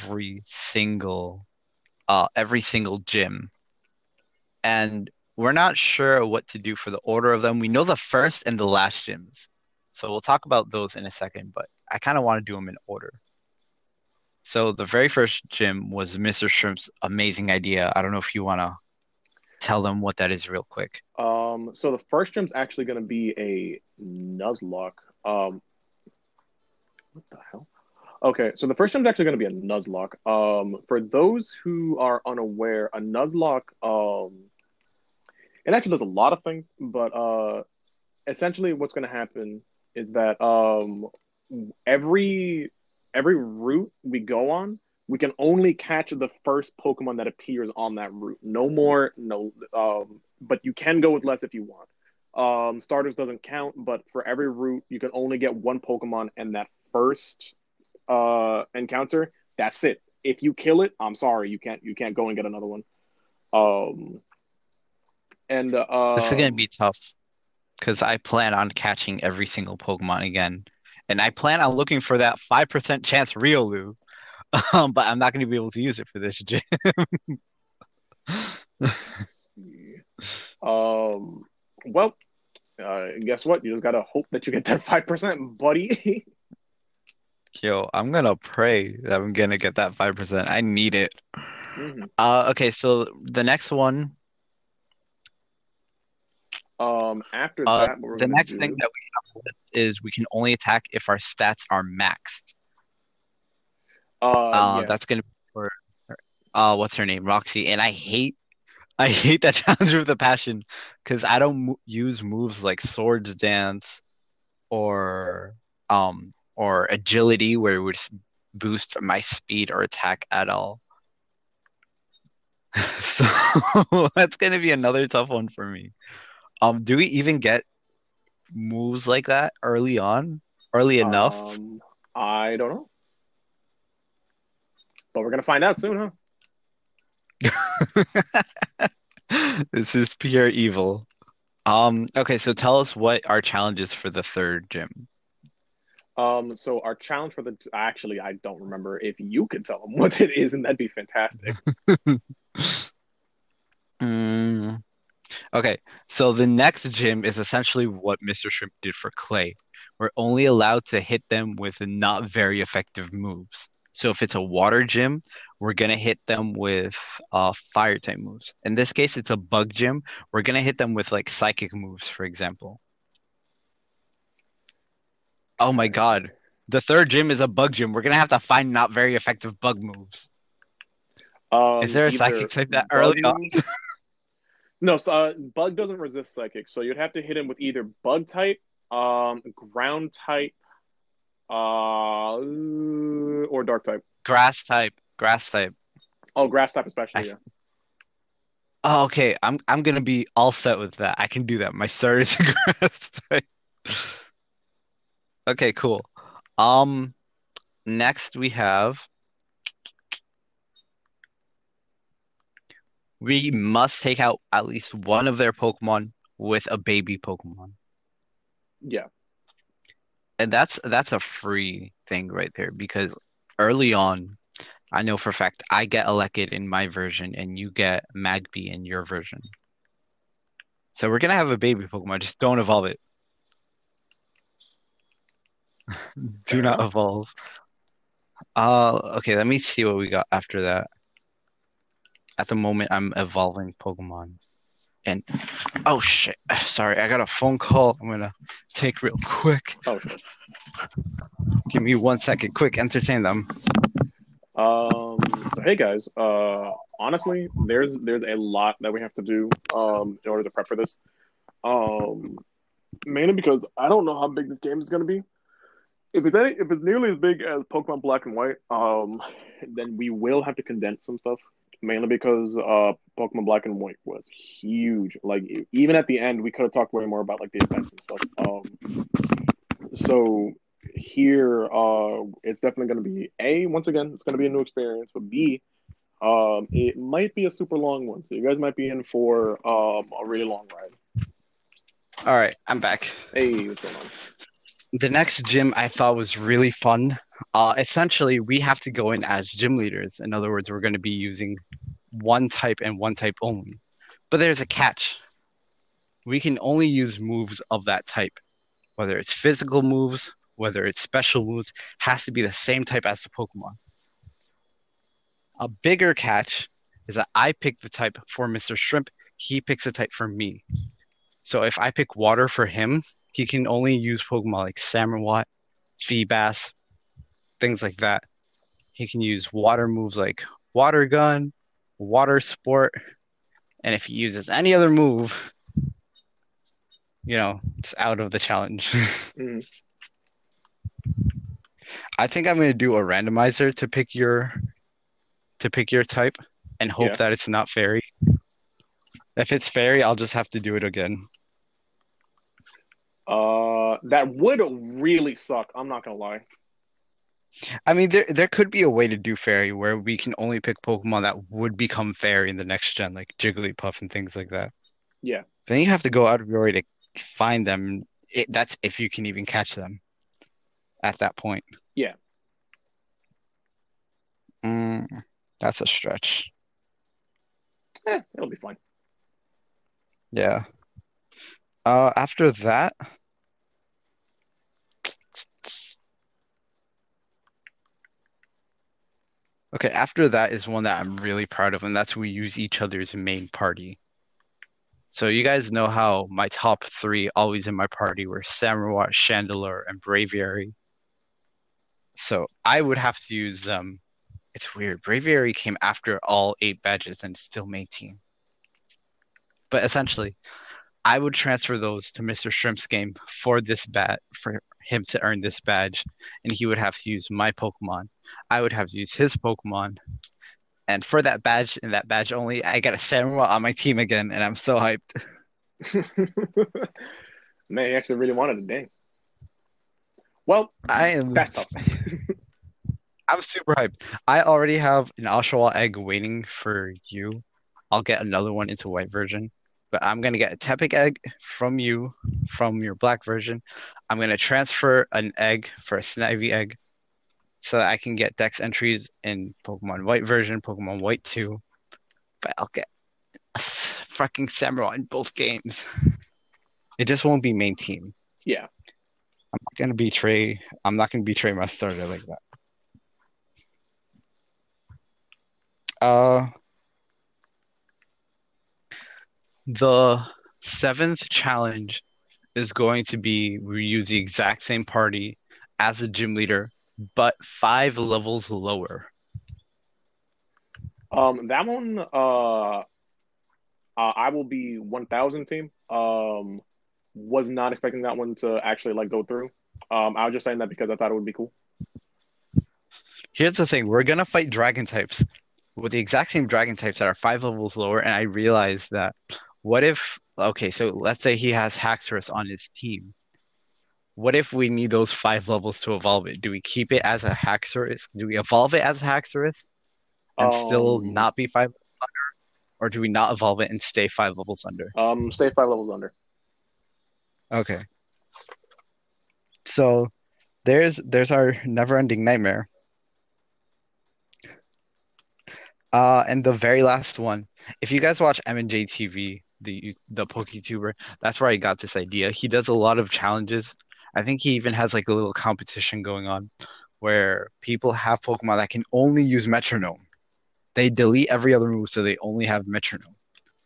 every single gym. And we're not sure what to do for the order of them. We know the first and the last gyms. So we'll talk about those in a second, but I kind of want to do them in order. So the very first gym was Mr. Shrimp's amazing idea. I don't know if you want to tell them what that is real quick. So the first gym's actually gonna be a Nuzlocke. What the hell? Okay, so the first gym's actually gonna be a Nuzlocke. For those who are unaware, a Nuzlocke, it actually does a lot of things, but essentially what's gonna happen is that every every route we go on, we can only catch the first Pokemon that appears on that route. No more, no. But you can go with less if you want. Starters doesn't count, but for every route, you can only get one Pokemon, and that first encounter, that's it. If you kill it, I'm sorry, you can't go and get another one. Um, and This is going to be tough because I plan on catching every single Pokemon again. And I plan on looking for that 5% chance Riolu. But I'm not going to be able to use it for this gym. let's see. Um, well, guess what? You just gotta hope that you get that 5%, buddy. Yo, I'm gonna pray that I'm gonna get that 5%. I need it. Hmm. Okay, so the next one, After that, what we're the gonna next thing do? that we have list is we can only attack if our stats are maxed. Yeah. That's gonna be for what's her name, Roxy, and I hate that challenge with a passion because I don't use moves like Swords Dance or or Agility where it would boost my speed or attack at all. So that's gonna be another tough one for me. Do we even get moves like that early on? Early enough? Um, I don't know, but we're gonna find out soon, huh? This is pure evil. Okay, so tell us what our challenge is for the third gym. So our challenge for the actually, I don't remember. If you could tell them what it is, and that'd be fantastic. Mm, okay, so the next gym is essentially what Mr. Shrimp did for Clay. We're only allowed to hit them with not very effective moves. So if it's a water gym, we're gonna hit them with fire type moves. In this case, it's a bug gym. We're gonna hit them with like psychic moves, for example. Oh my Okay. God. The third gym is a bug gym. We're gonna have to find not very effective bug moves. Is there a psychic Either type that bug early on? moves. No, so, bug doesn't resist psychic, so you'd have to hit him with either bug type, ground type, or dark type. Grass type. Grass type. Oh, grass type I especially. Yeah. Oh, okay. I'm gonna be all set with that. I can do that. My starter is a grass type. Okay, cool. Um, next we must take out at least one of their Pokemon with a baby Pokemon. Yeah. And that's a free thing right there because early on, I know for a fact I get Elekid in my version and you get Magby in your version. So we're gonna have a baby Pokemon, just don't evolve it. Do Fair not enough. evolve. Okay, let me see what we got after that. At the moment, I'm evolving Pokemon. And oh shit, sorry, I got a phone call. I'm gonna take real quick. Oh, sure. Give me 1 second. Quick, entertain them. So hey guys, honestly, there's a lot that we have to do in order to prep for this. Um, Mainly because I don't know how big this game is going to be. If it's nearly as big as Pokemon Black and White, then we will have to condense some stuff. Mainly because Pokemon Black and White was huge. Like even at the end, we could have talked way more about like the events and stuff. So here, it's definitely going to be a once again, it's going to be a new experience, but B, it might be a super long one. So you guys might be in for a really long ride. All right, I'm back. Hey, what's going on? The next gym I thought was really fun. Essentially, we have to go in as gym leaders. In other words, we're going to be using one type and one type only. But there's a catch. We can only use moves of that type, whether it's physical moves, whether it's special moves, has to be the same type as the Pokemon. A bigger catch is that I pick the type for Mr. Shrimp, he picks a type for me. So if I pick water for him, he can only use Pokemon like Samurott, Feebas, things like that. He can use water moves like Water Gun, Water Sport, and if he uses any other move, it's out of the challenge. Mm-hmm. I think I'm gonna do a randomizer to pick your type and hope Yeah. that it's not fairy. If it's fairy, I'll just have to do it again. That would really suck. I'm not gonna lie. I mean, there could be a way to do fairy where we can only pick Pokemon that would become fairy in the next gen, like Jigglypuff and things like that. Yeah. Then you have to go out of your way to find them. That's if you can even catch them at that point. Yeah. Mm, that's a stretch. It'll be fine. Yeah. After that, Okay, after that is one that I'm really proud of, and that's we use each other's main party. So you guys know how my top three always in my party were Samurott, Chandelure, and Braviary. So I would have to use them. It's weird. Braviary came after all 8 badges and still made team. But essentially, I would transfer those to Mr. Shrimp's game for this bat for him to earn this badge, and he would have to use my Pokemon. I would have to use his Pokemon, and for that badge and that badge only, I got a Samurott on my team again, and I'm so hyped. Man, he actually really wanted it. Dang. Well, I am that's tough. I'm super hyped. I already have an Oshawott egg waiting for you. I'll get another one into white version, but I'm gonna get a Tepic egg from you from your black version. I'm gonna transfer an egg for a Snivy egg so that I can get Dex entries in Pokemon White version, Pokemon White 2. But I'll get a fucking Samurott in both games. It just won't be main team. Yeah. I'm not gonna betray my starter like that. Uh the seventh challenge is going to be we use the exact same party as a gym leader, but 5 levels lower. That one, I will be 1,000 team. Was not expecting that one to actually like go through. I was just saying that because I thought it would be cool. Here's the thing, we're gonna fight dragon types with the exact same dragon types that are 5 levels lower, and I realized that what if okay, so let's say he has Haxorus on his team. What if we need those 5 levels to evolve it? Do we keep it as a Haxorus? Do we evolve it as a Haxorus and still Um, not be 5, or do we not evolve it and stay 5 levels under? Stay 5 levels under. Okay. So there's our never-ending nightmare. And the very last one. If you guys watch M&J TV, the PokeTuber, that's where I got this idea. He does a lot of challenges. I think he even has like a little competition going on where people have Pokemon that can only use Metronome. They delete every other move so they only have Metronome.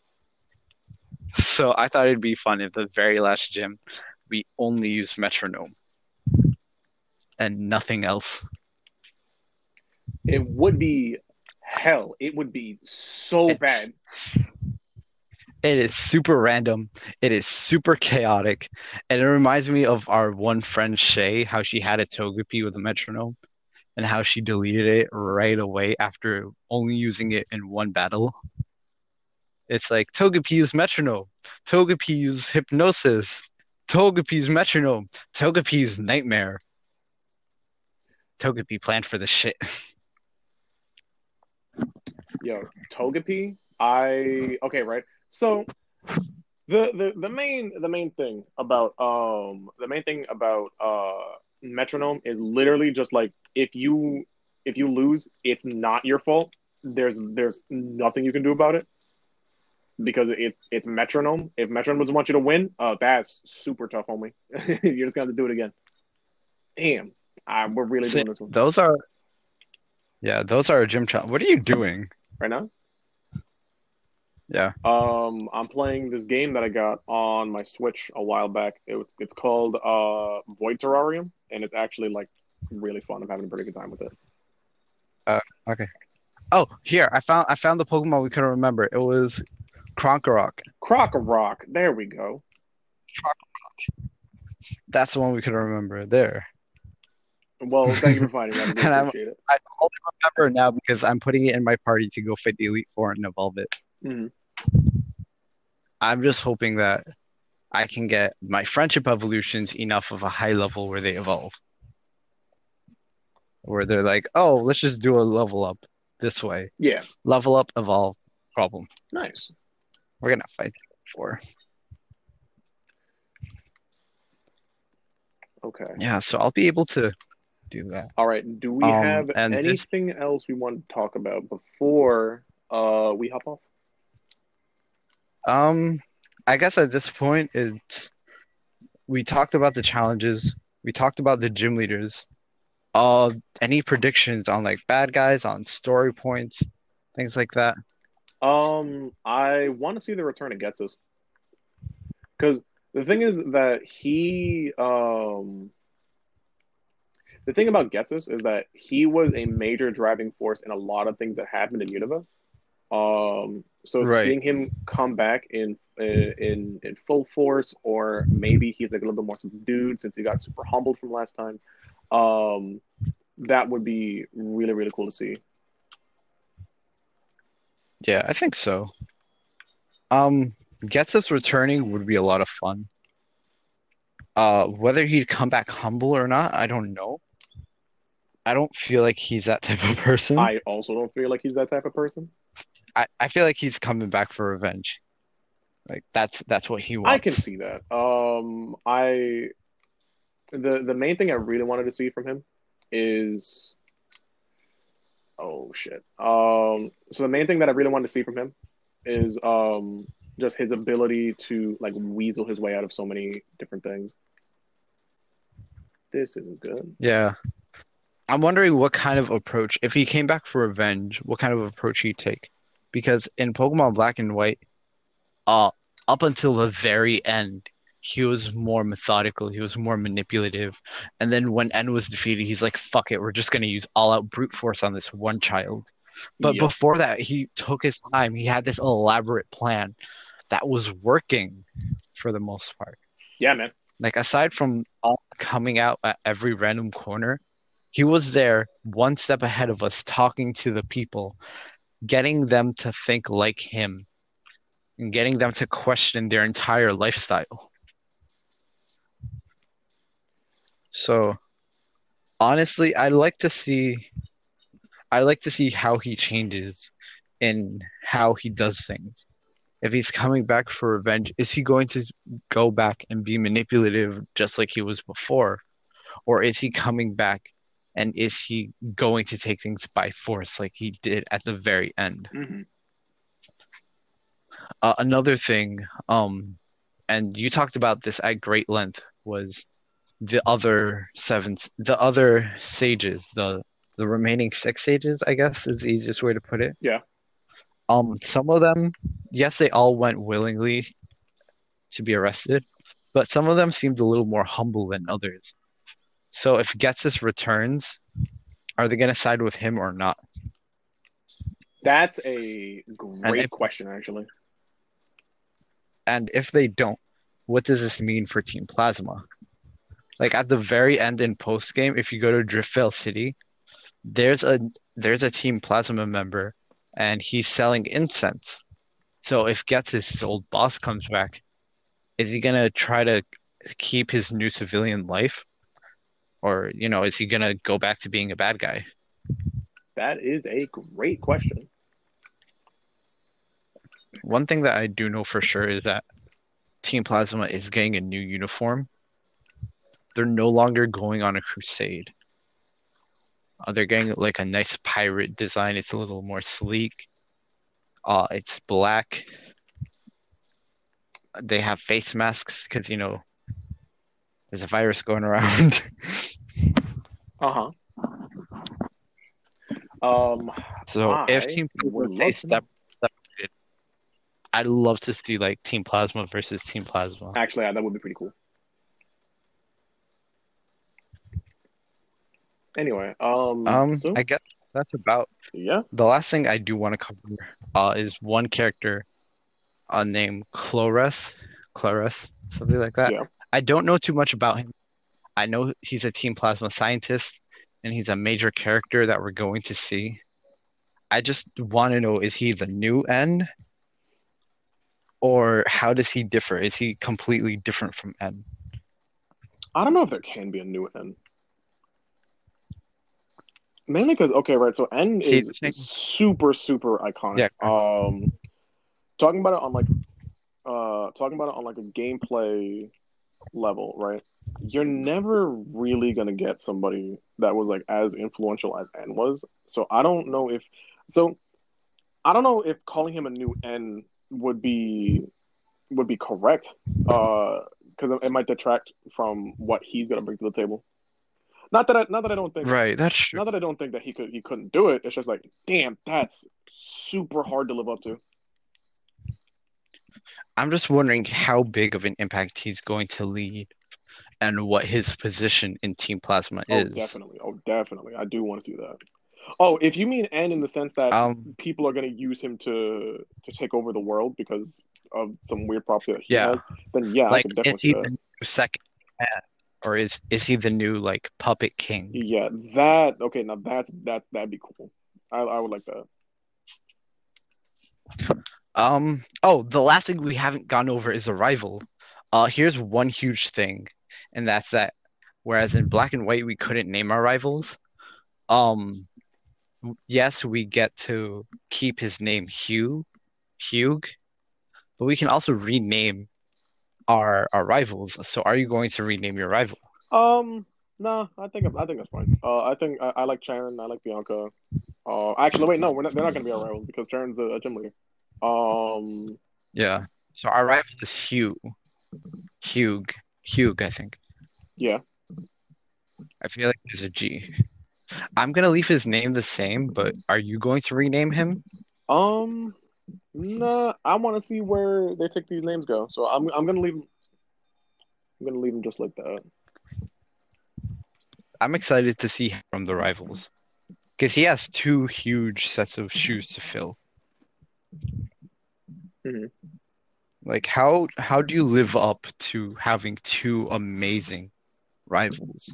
So I thought it'd be fun if the very last gym we only use Metronome and nothing else. It would be hell. It would be so It's bad. It is super random. It is super chaotic. And it reminds me of our one friend Shay, how she had a Togepi with a metronome and how she deleted it right away after only using it in one battle. It's like Togepi used metronome, Togepi used hypnosis, Togepi used metronome, Togepi used nightmare. Togepi planned for the shit. Yo, Togepi. Okay, right. So the main thing about metronome is literally just like if you lose, it's not your fault. There's nothing you can do about it because it's metronome. If metronome doesn't want you to win, that's super tough, homie. You're just gonna have to do it again. Damn, we're really See, doing this one those are gym challenge. What are you doing? right now. Yeah. I'm playing this game that I got on my Switch a while back. It's called Void Terrarium, and it's actually like really fun. I'm having a pretty good time with it. Okay. Oh, here I found the Pokemon we couldn't remember. It was Kronkorok. Rock. There we go. That's the one we couldn't remember there. Well, thank you for finding that. I do And appreciate it. I only remember now because I'm putting it in my party to go fit the Elite Four and evolve it. Hmm. I'm just hoping that I can get my friendship evolutions enough of a high level where they evolve. Where they're like, oh, let's just do a level up this way. Yeah, Level up, evolve, problem. nice. We're gonna fight for. Okay. Yeah, so I'll be able to do that. All right. Do we have And this anything else we want to talk about before we hop off? I guess at this point it's we talked about the challenges, we talked about the gym leaders. Uh, any predictions on like bad guys, on story points, things like that? I want to see the return of Getsus because the thing is that the thing about Getsus is that he was a major driving force in a lot of things that happened in Universe. So Right. seeing him come back in full force, or maybe he's like a little bit more subdued since he got super humbled from last time. Um, that would be really really cool to see. Yeah, I think so. Um, Gets us returning would be a lot of fun. Whether he'd come back humble or not, I don't know. I don't feel like he's that type of person. I also don't feel like he's that type of person. I feel like he's coming back for revenge. Like that's what he I can wants. see that. I the main thing I really wanted to see from him is oh shit. So the main thing that I really wanted to see from him is just his ability to like weasel his way out of so many different things. This isn't good. Yeah. I'm wondering what kind of approach, if he came back for revenge, what kind of approach he'd take. Because in Pokemon Black and White, uh, up until the very end, he was more methodical, he was more manipulative. And then when N was defeated, he's like, fuck it, we're just gonna use all out brute force on this one child. But Yep. before that, he took his time. He had this elaborate plan that was working for the most part. Yeah, man. Like aside from all coming out at every random corner, he was there one step ahead of us, talking to the people, getting them to think like him, and getting them to question their entire lifestyle. So honestly, I like to see how he changes in how he does things. If he's coming back for revenge, is he going to go back and be manipulative just like he was before? Or is he coming back and is he going to take things by force like he did at the very end? Mm-hmm. Another thing, and you talked about this at great length, was the other sages, the remaining six sages, I guess is the easiest way to put it. Yeah. Some of them, yes, they all went willingly to be arrested, but some of them seemed a little more humble than others. So if Getsus returns, are they going to side with him or not? That's a And great if question, actually. and if they don't, what does this mean for Team Plasma? Like at the very end in post game, if you go to Driftvale City, there's a there's a Team Plasma member, and he's selling incense. So if Getsus, his old boss, comes back, is he gonna try to keep his new civilian life, or is he gonna go back to being a bad guy? That is a great question. One thing that I do know for sure is that Team Plasma is getting a new uniform. They're no longer going on a crusade. They're getting like a nice pirate design. It's a little more sleek. It's black. They have face masks because there's a virus going around. Uh-huh. Um, So if I Team would Plasma love stays to know. separated, I'd love to see like Team Plasma versus Team Plasma. Actually, yeah, that would be pretty cool. Anyway, so I guess that's about yeah, the last thing I do want to cover. Is one character named Clores, something like that. yeah. I don't know too much about him. I know he's a Team Plasma scientist, and he's a major character that we're going to see. I just want to know, is he the new N, or how does he differ? Is he completely different from N? I don't know if there can be a new N. Mainly because okay, right. So N See is the thing? super super iconic. Yeah, Talking about it on like talking about it on like a gameplay level, right? You're never really gonna get somebody that was like as influential as N was. So so I don't know if calling him a new N would be correct. Because it might detract from what he's gonna bring to the table. not that I don't think Right, that's true. not that I don't think that he couldn't do it. It's just like, damn, that's super hard to live up to. I'm just wondering how big of an impact he's going to lead and what his position in Team Plasma Oh, is. definitely. Oh, definitely. I do want to see that. Oh, if you mean N in the sense that Um, people are going to use him to take over the world because of some weird property that he yeah, has, then yeah, I like could is definitely see he that. the new second man, or is he the new like puppet king? Yeah, that okay. Now that'd be cool. I would like that. Oh, the last thing we haven't gone over is Arrival. Here's one huge thing, and that's that whereas in Black and White we couldn't name our rivals, um, yes, we get to keep his name Hugh, but we can also rename our rivals. So are you going to rename your rival? No, I think that's fine. I think I like Sharon. I like Bianca. Actually, wait, no, they're not going to be our rivals because Sharon's a gym leader. Um, Yeah. So our rival is Hugh, I think. yeah. I feel like there's a G. I'm gonna leave his name the same, but are you going to rename him? Um, nah, I want to see where they take these names go. So I'm gonna leave 'em- I'm gonna leave them just like that. I'm excited to see him from the rivals because he has two huge sets of shoes to fill. Hmm. Like how do you live up to having two amazing rivals?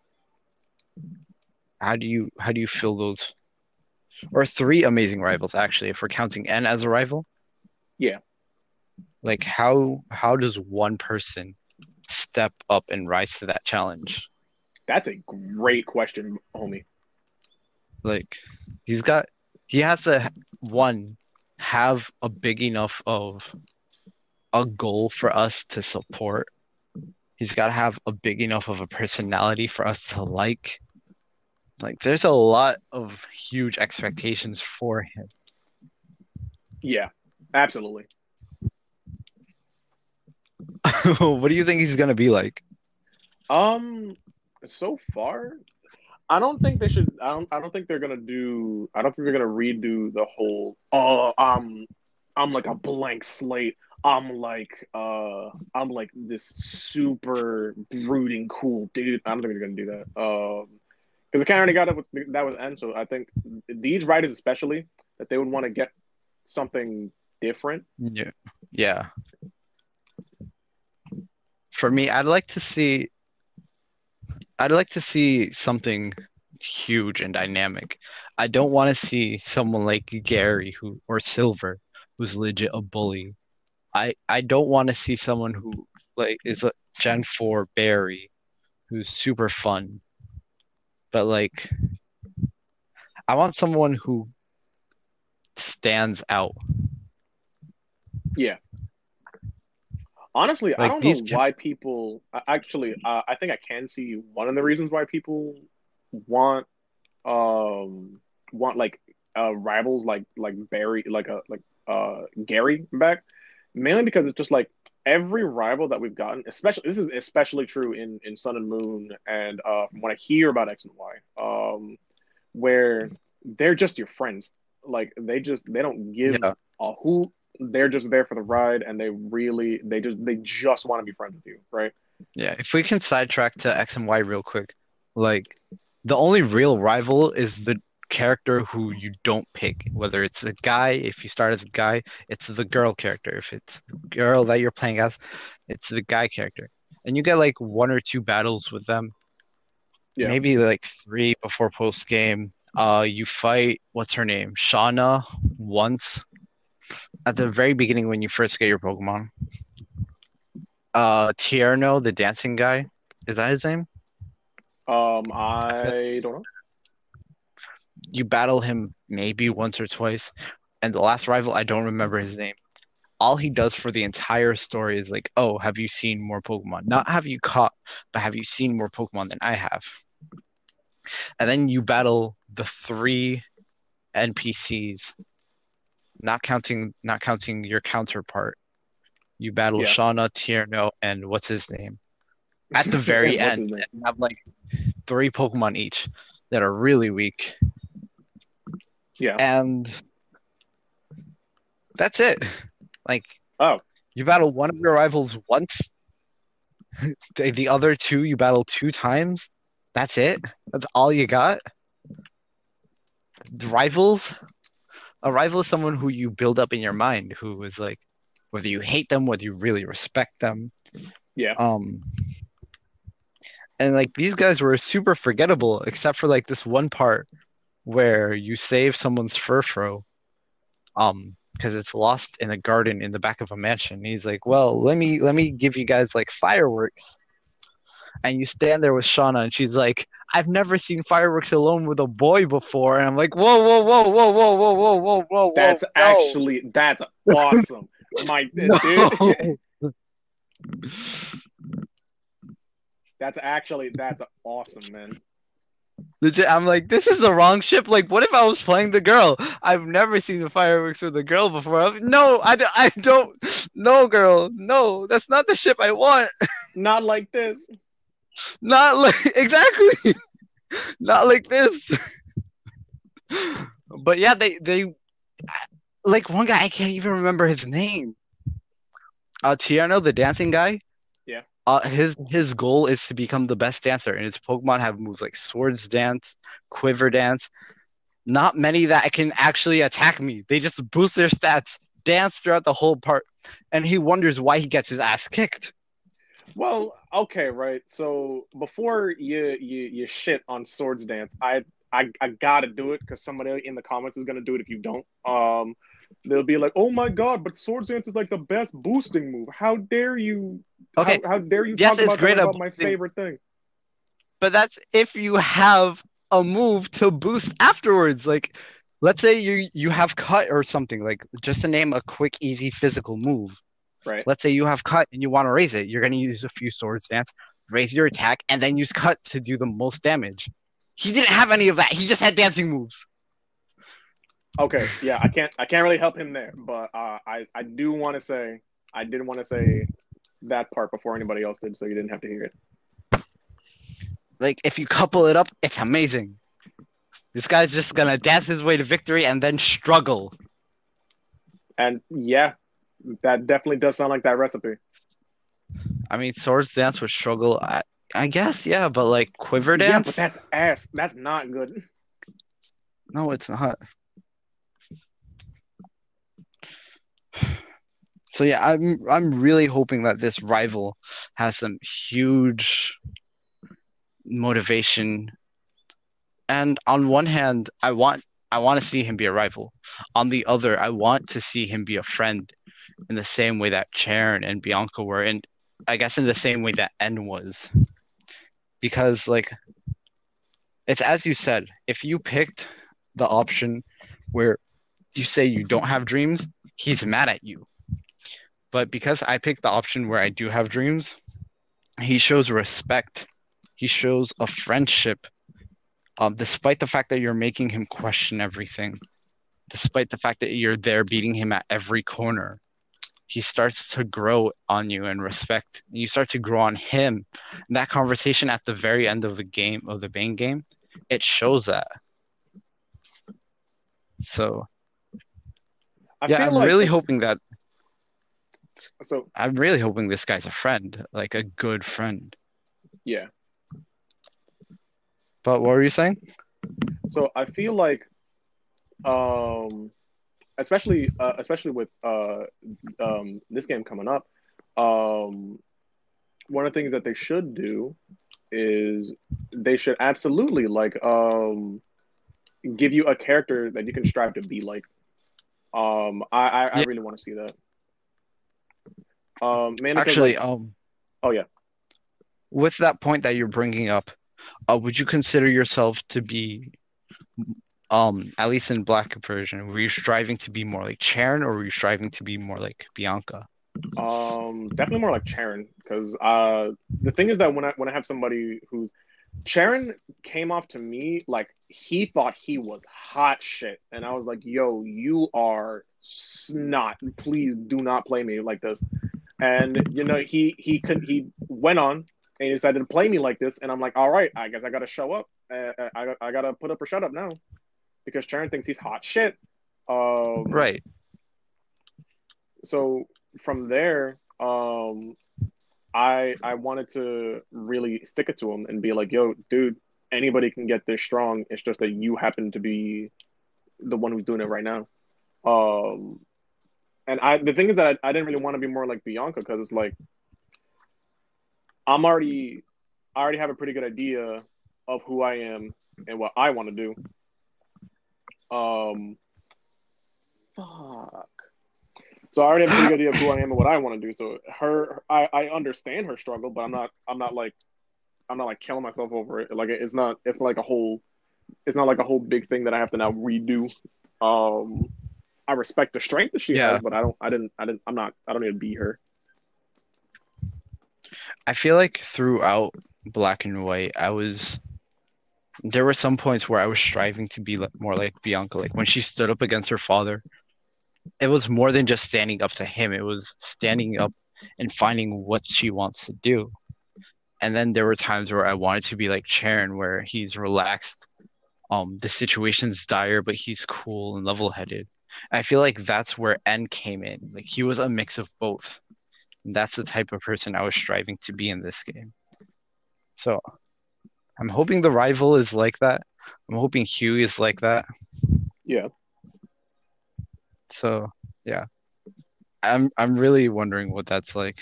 How do you fill those or three amazing rivals actually if we're counting N as a rival? Yeah, Like how does one person step up and rise to that challenge? that's a great question, homie. Like he's got he has to one have a big enough of a goal for us to support. He's got to have a big enough of a personality for us to like. Like there's a lot of huge expectations for him. Yeah, absolutely. What do you think he's gonna be like? Um, so far, I don't think they should. I don't think they're gonna do. I don't think they're gonna redo the whole. I'm like a blank slate. I'm like this super brooding cool dude. I don't think they're gonna do that. Because I kind of already got it with that with N. So I think these writers, especially, that they would want to get something different. Yeah. Yeah. For me, I'd like to see something huge and dynamic. I don't want to see someone like Gary who or Silver who's legit a bully. I don't want to see someone who like is a Gen 4 Barry who's super fun, but like I want someone who stands out. Yeah. Honestly, I Like don't know these two, why people actually. I think I can see one of the reasons why people want want like rivals like Barry like Gary back, mainly because it's just like every rival that we've gotten, especially this is especially true in Sun and Moon and from what I hear about X and Y, where they're just your friends. Like they don't give yeah, a hoot. They're just there for the ride, and they just want to be friends with you, right? yeah. If we can sidetrack to X and Y real quick, like the only real rival is the character who you don't pick. Whether it's a guy, if you start as a guy, it's the girl character. If it's the girl that you're playing as, it's the guy character. And you get like one or two battles with them, Yeah, maybe like three before post game. You fight what's her name, Shauna, once at the very beginning when you first get your Pokemon. Tierno, the dancing guy, is that his name? I feel like I don't know. you battle him maybe once or twice, and the last rival, I don't remember his name. All he does for the entire story is like, oh, have you seen more Pokemon? Not have you caught, but have you seen more Pokemon than I have? And then you battle the three NPCs, not counting your counterpart. You battle Yeah, Shauna, Tierno, and what's his name at the very and what's end, his name? and have like three Pokemon each that are really weak, Yeah. and that's it. Like Oh, you battle one of your rivals once, the other two you battle two times. That's it. That's all you got. Rivals. A rival is someone who you build up in your mind, who is like whether you hate them, whether you really respect them. yeah. Um, and like these guys were super forgettable, except for like this one part where you save someone's Furfro, because it's lost in a garden in the back of a mansion. And he's like, "Well, let me give you guys like fireworks." And you stand there with Shauna, and she's like, "I've never seen fireworks alone with a boy before." And I'm like, "Whoa, whoa, whoa, whoa, whoa, whoa, whoa, whoa, whoa, whoa, That's awesome. My no, dude, no." that's awesome, man. Legit, I'm like, this is the wrong ship. Like, what if I was playing the girl? I've never seen the fireworks with a girl before. No, I don't. No, girl. No, that's not the ship I want. Not like this. Not like, exactly. Not like this. But yeah, they, like one guy, I can't even remember his name. Tierno, the dancing guy. Yeah. His goal is to become the best dancer, and his Pokemon have moves like Swords Dance, Quiver Dance. Not many that can actually attack me. They just boost their stats, dance throughout the whole part, and he wonders why he gets his ass kicked. Well, okay, right. So before you shit on Swords Dance, I gotta do it because somebody in the comments is gonna do it if you don't. They'll be like, "Oh my god, but Swords Dance is like the best boosting move. How dare you? Okay, How dare you yes, talk it's about that great, about my favorite thing?" but that's if you have a move to boost afterwards. Like, let's say you have cut or something. Like, just to name a quick, easy physical move. Right. Let's say you have cut and you want to raise it. You're going to use a few Swords Dance, raise your attack, and then use cut to do the most damage. He didn't have any of that. He just had dancing moves. Okay. Yeah, I can't really help him there, but I do want to say I did want to say that part before anybody else did, so you didn't have to hear it. Like, if you couple it up, it's amazing. This guy's just going to dance his way to victory and then struggle. And yeah, that definitely does sound like that recipe. I mean, Swords Dance would struggle, I guess, yeah, but like Quiver Yeah, but Dance? that's ass. That's not good. No, it's not. So yeah, I'm really hoping that this rival has some huge motivation. And on one hand, I want to see him be a rival. On the other, I want to see him be a friend in the same way that Chern and Bianca were, and I guess in the same way that N was. Because like it's as you said, if you picked the option where you say you don't have dreams, he's mad at you. But because I picked the option where I do have dreams, he shows respect. He shows a friendship, despite the fact that you're making him question everything, despite the fact that you're there beating him at every corner. He starts to grow on you and respect. You start to grow on him. And that conversation at the very end of the game, of the main game, it shows that. So, I yeah, feel like so I'm really hoping this guy's a friend, like a good friend. yeah. But what were you saying? So I feel like um especially with this game coming up, one of the things that they should do is they should absolutely like give you a character that you can strive to be like. I Yeah, really want to see that. Mainly because actually, like, oh yeah. with that point that you're bringing up, would you consider yourself to be, at least in Black version, were you striving to be more like Chern or were you striving to be more like Bianca? Definitely more like Charon because the thing is that when I have somebody who's Charon came off to me like he thought he was hot shit, and I was like, "Yo, you are snot. Please do not play me like this." And you know, he went on. And he decided to play me like this, and I'm like, all right, I guess I gotta show up. I gotta put up or shut up now because Chern thinks he's hot shit. Um, Right. so from there, I wanted to really stick it to him and be like, yo, dude, anybody can get this strong. It's just that you happen to be the one who's doing it right now. Um, and the thing is that I didn't really want to be more like Bianca because it's like I'm already I already have a pretty good idea of who I am and what I want to do. Um, fuck. So I already have a pretty good idea of who I am and what I want to do. So I understand her struggle, but I'm not like killing myself over it. Like it's not like a whole big thing that I have to now redo. Um, I respect the strength that she has, Yeah. but I don't need to be her. I feel like throughout Black and White, there were some points where I was striving to be more like Bianca. Like when she stood up against her father, it was more than just standing up to him. It was standing up and finding what she wants to do. And then there were times where I wanted to be like Charon, where he's relaxed. The situation's dire, but he's cool and level-headed. I feel like that's where N came in. Like he was a mix of both. And that's the type of person I was striving to be in this game. So I'm hoping the rival is like that. I'm hoping Huey is like that. Yeah, So yeah, I'm really wondering what that's like.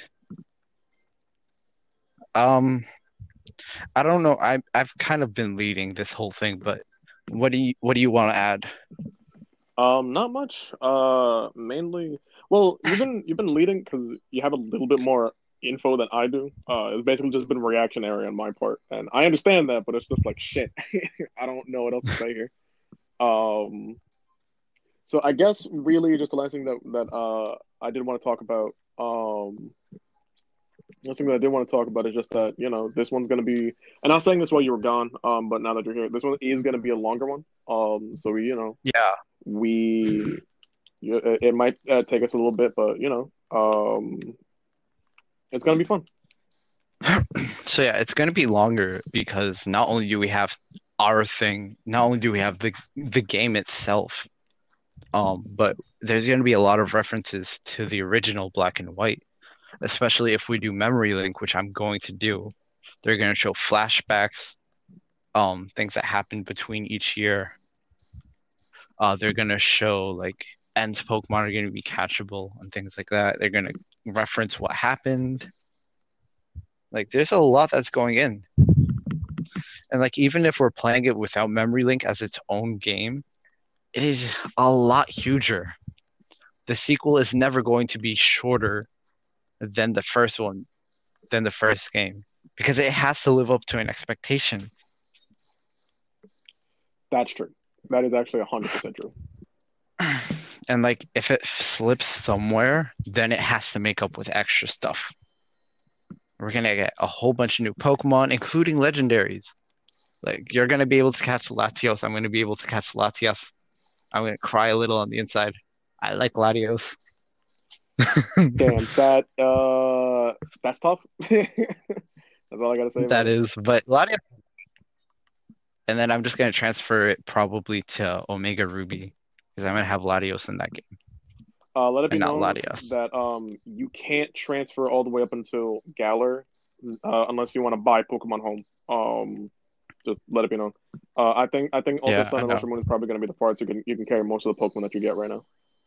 Um, I don't know. I've kind of been leading this whole thing, but what do you want to add? not much. Mainly, well, you've been leading because you have a little bit more info than I do. It's basically just been reactionary on my part, and I understand that, but it's just like shit. I don't know what else to say here. Um, so I guess really just the last thing that I did want to talk about. One thing that I did want to talk about is just that this one's gonna be, and I was saying this while you were gone. But now that you're here, this one is gonna be a longer one. So Yeah. we it might take us a little bit, but it's gonna be fun. So yeah, it's gonna be longer because not only do we have our thing, not only do we have the game itself, but there's gonna be a lot of references to the original Black and White, especially if we do Memory Link, which I'm going to do. They're gonna show flashbacks, things that happened between each year. They're gonna show like End's Pokemon are gonna be catchable and things like that. They're gonna reference what happened. Like there's a lot that's going in. And like even if we're playing it without Memory Link as its own game, it is a lot huger. The sequel is never going to be shorter than the first one, than the first game, because it has to live up to an expectation. That's true. That is actually 100% true. And like if it slips somewhere, then it has to make up with extra stuff. We're gonna get a whole bunch of new Pokemon, including legendaries. Like you're gonna be able to catch Latios. I'm gonna be able to catch Latias. I'm gonna cry a little on the inside. I like Latios. Damn, that's tough. That's all I gotta say about That it. is, but Latias, and then I'm just gonna transfer it probably to Omega Ruby because I'm gonna have Latios in that game Let it be and not known Latias. that you can't transfer all the way up until Galar unless you want to buy Pokemon Home. Just let it be known. I think Ultra Yeah, Sun I and know. Ultra Moon is probably going to be the parts you can carry most of the Pokemon that you get right now.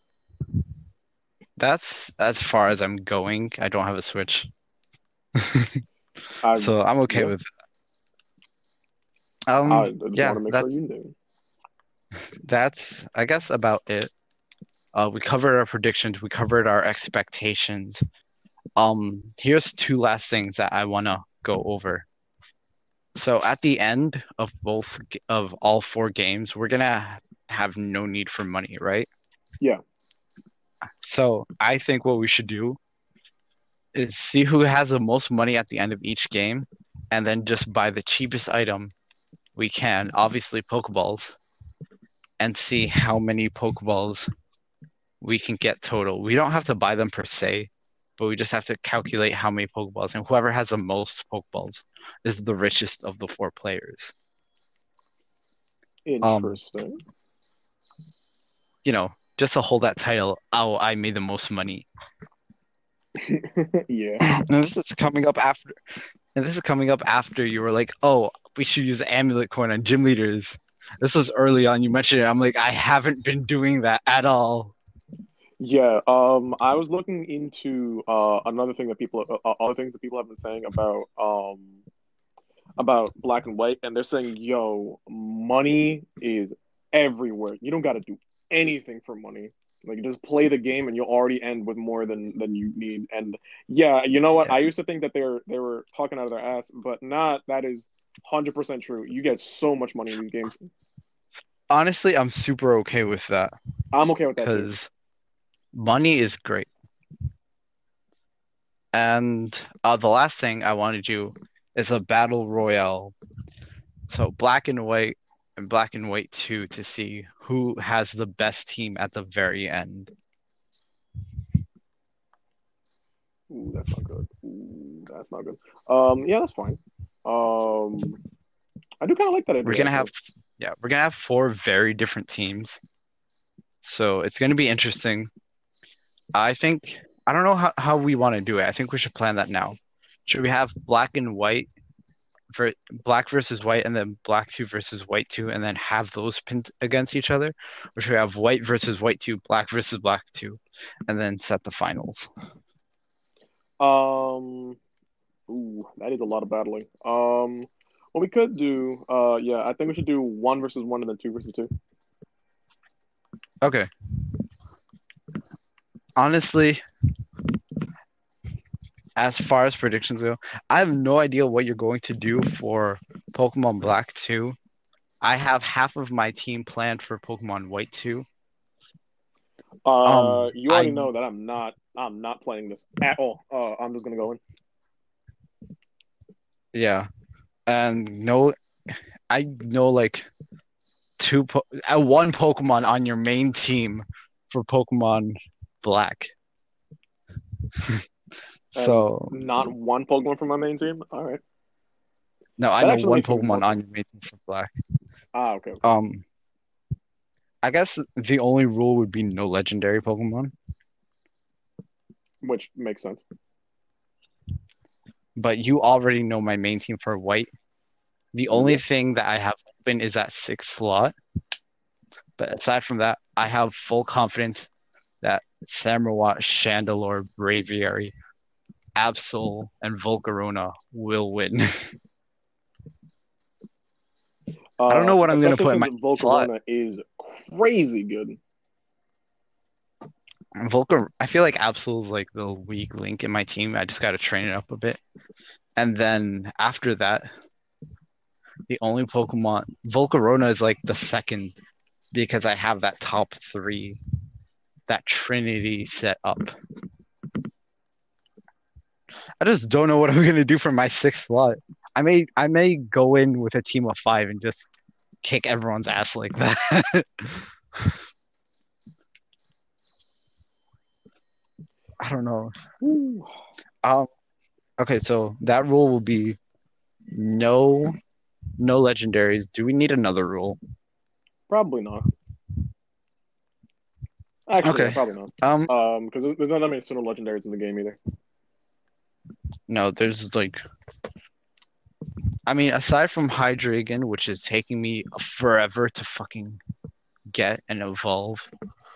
That's as far as I'm going. I don't have a Switch, I so I'm okay Yeah, with it. I just want Yeah, to make sure you knew. that's I guess about it. We covered our predictions, we covered our expectations. Here's two last things that I wanna go over. So at the end of of all four games, we're gonna have no need for money, right? Yeah, So I think what we should do is see who has the most money at the end of each game, and then just buy the cheapest item we can, obviously Pokeballs, and see how many Pokeballs we can get total. We don't have to buy them per se. but we just have to calculate how many Pokeballs, and whoever has the most Pokeballs is the richest of the four players. Um, Interesting. you know, just to hold that title, oh, I made the most money. Yeah. And this is coming up after you were like, oh, we should use the amulet coin on gym leaders. This was early on. You mentioned it. I'm like, I haven't been doing that at all. Yeah, I was looking into another thing that other things that people have been saying about black and white, and they're saying, "Yo, money is everywhere. You don't got to do anything for money. Like, just play the game, and you'll already end with more than you need." And yeah, you know what? Yeah. I used to think that they were talking out of their ass, but not. That is 100% true. You get so much money in these games. Honestly, I'm super okay with that I'm okay with that too. because money is great. And the last thing I want to do is a battle royale. So black and white and black and white 2 to see who has the best team at the very end. Ooh, that's not good. Ooh, that's not good. Yeah, that's fine. I do kind of like that We're idea gonna have actually. yeah, we're gonna have four very different teams. So it's gonna be interesting. I think I don't know how we want to do it. I think we should plan that now. Should we have black and white for black versus white and then black 2 versus white 2 and then have those pinned against each other? Or should we have white versus white 2, black versus black 2, and then set the finals? Um, Ooh, that is a lot of battling. What we could do, yeah, I think we should do one versus one and then two versus two. Okay. Honestly, as far as predictions go, I have no idea what you're going to do for Pokemon Black 2. I have half of my team planned for Pokemon White 2. You already I know that I'm not playing this at all. I'm just gonna go in. yeah, and no, I know like one Pokemon on your main team for Pokemon Black. And So not one Pokemon from my main team. All right, no, I that know actually one makes it even more Pokemon on fun. your main team for Black. Okay, okay. Um, I guess the only rule would be no legendary Pokemon, Which makes sense. but you already know my main team for White. The only Yep. thing that I have open is that sixth slot. But aside from that, I have full confidence that Samurott, Chandelure, Braviary, Absol, and Volcarona will win. I don't know what I'm gonna Especially put in since my slot. Volcarona is crazy good. I feel like Absol is like the weak link in my team. I just got to train it up a bit. And then after that, the only Pokemon Volcarona is like the second because I have that top three, that Trinity set up. I just don't know what I'm gonna do for my sixth slot. I may go in with a team of five and just kick everyone's ass like that. I don't know. Ooh, Um, okay, so that rule will be no legendaries. Do we need another rule? probably not. Actually, yeah, Okay. probably not. Um, Because there's not that many Sinnoh legendaries in the game either. no, there's like I mean, aside from Hydreigon, which is taking me forever to fucking get and evolve,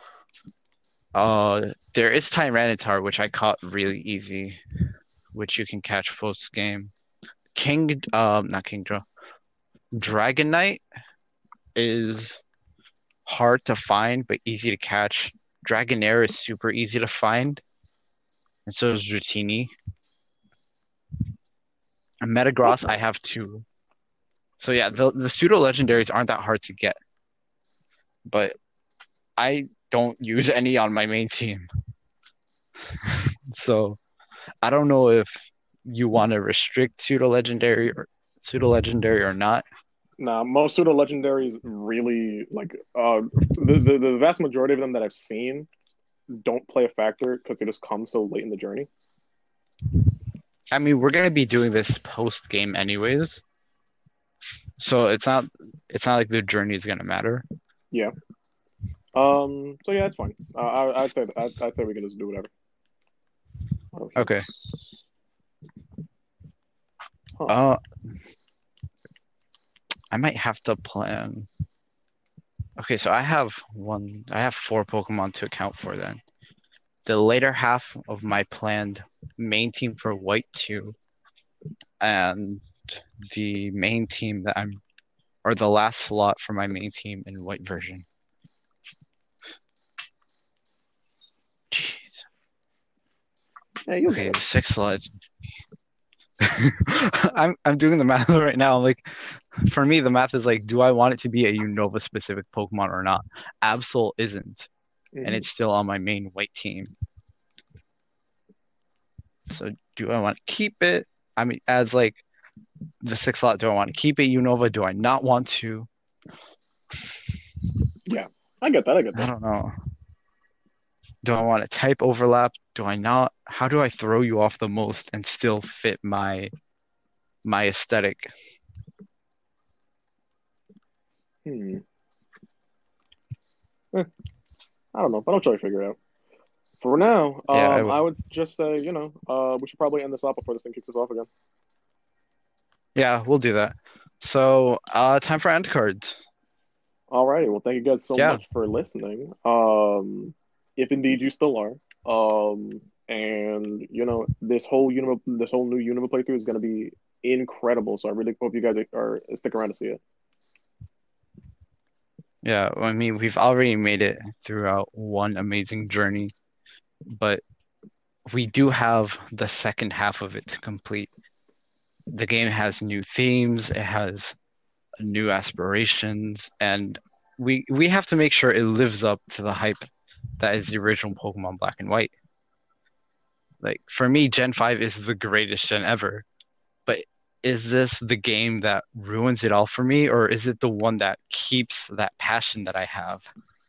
there is Tyranitar, which I caught really easy, which you can catch post game. Not Kingdra. Dragonite is hard to find but easy to catch. Dragonair is super easy to find, and so is Dratini. And That's Metagross, I nice. have two. So yeah, the pseudo legendaries aren't that hard to get, but I don't use any on my main team. So I don't know if you want to restrict pseudo legendary or not. Nah, most pseudo legendaries really like the vast majority of them that I've seen don't play a factor because they just come so late in the journey. I mean, we're gonna be doing this post game anyways, so it's not like the journey is gonna matter. Yeah. So yeah, it's fine. I'd say we can just do whatever. Oh shit. Okay. Huh. Uh, I might have to plan. Okay, so I have four Pokemon to account for then. The later half of my planned main team for White 2 and the main team or the last slot for my main team in White version. Jeez. Yeah, you'll get Okay, the it. sixth slot is I'm doing the math right now. Like for me, the math is like, do I want it to be a Unova specific Pokemon or not? Absol isn't, and Hmm. it's still on my main White team. So do I want to keep it? I mean, as like the sixth slot, do I want to keep it Unova? Do I not want to? Yeah, I get that. I get I that. don't know. Do I want to type overlap? Do I not? How do I throw you off the most and still fit my aesthetic? Hmm. Eh, I don't know, but I'll try to figure it out. For now, Yeah, I I will. would just say, we should probably end this up before this thing kicks us off again. Yeah, we'll do that. So, time for end cards. All righty. Well, thank you guys so Yeah, much for listening. If indeed you still are. And this whole new Unova playthrough is going to be incredible. So I really hope you guys are stick around to see it. yeah. I mean, we've already made it throughout one amazing journey, but we do have the second half of it to complete. The game has new themes, it has new aspirations, and we have to make sure it lives up to the hype that is the original Pokemon Black and White. Like for me, Gen 5 is the greatest gen ever, but is this the game that ruins it all for me, or is it the one that keeps that passion that I have?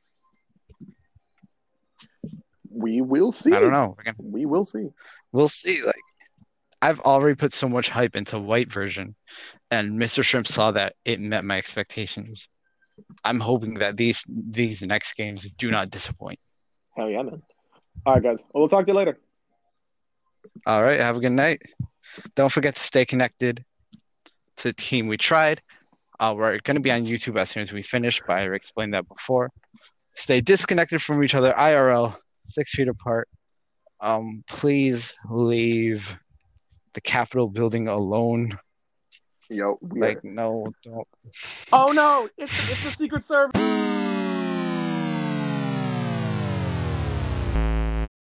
We will I don't see. know. We will see. We'll see. Like I've already put so much hype into White version, and Mr. Shrimp saw that it met my expectations. I'm hoping that these next games do not disappoint. Hell yeah, man. All right, guys. Well, we'll talk to you later. All right, have a good night. Don't forget to stay connected to the team we tried. We're going to be on YouTube as soon as we finish, but I explained that before. Stay disconnected from each other, IRL, 6 feet apart. Please leave the Capitol building alone. Yo, we Like, are. no, don't. Oh no! It's the Secret Service.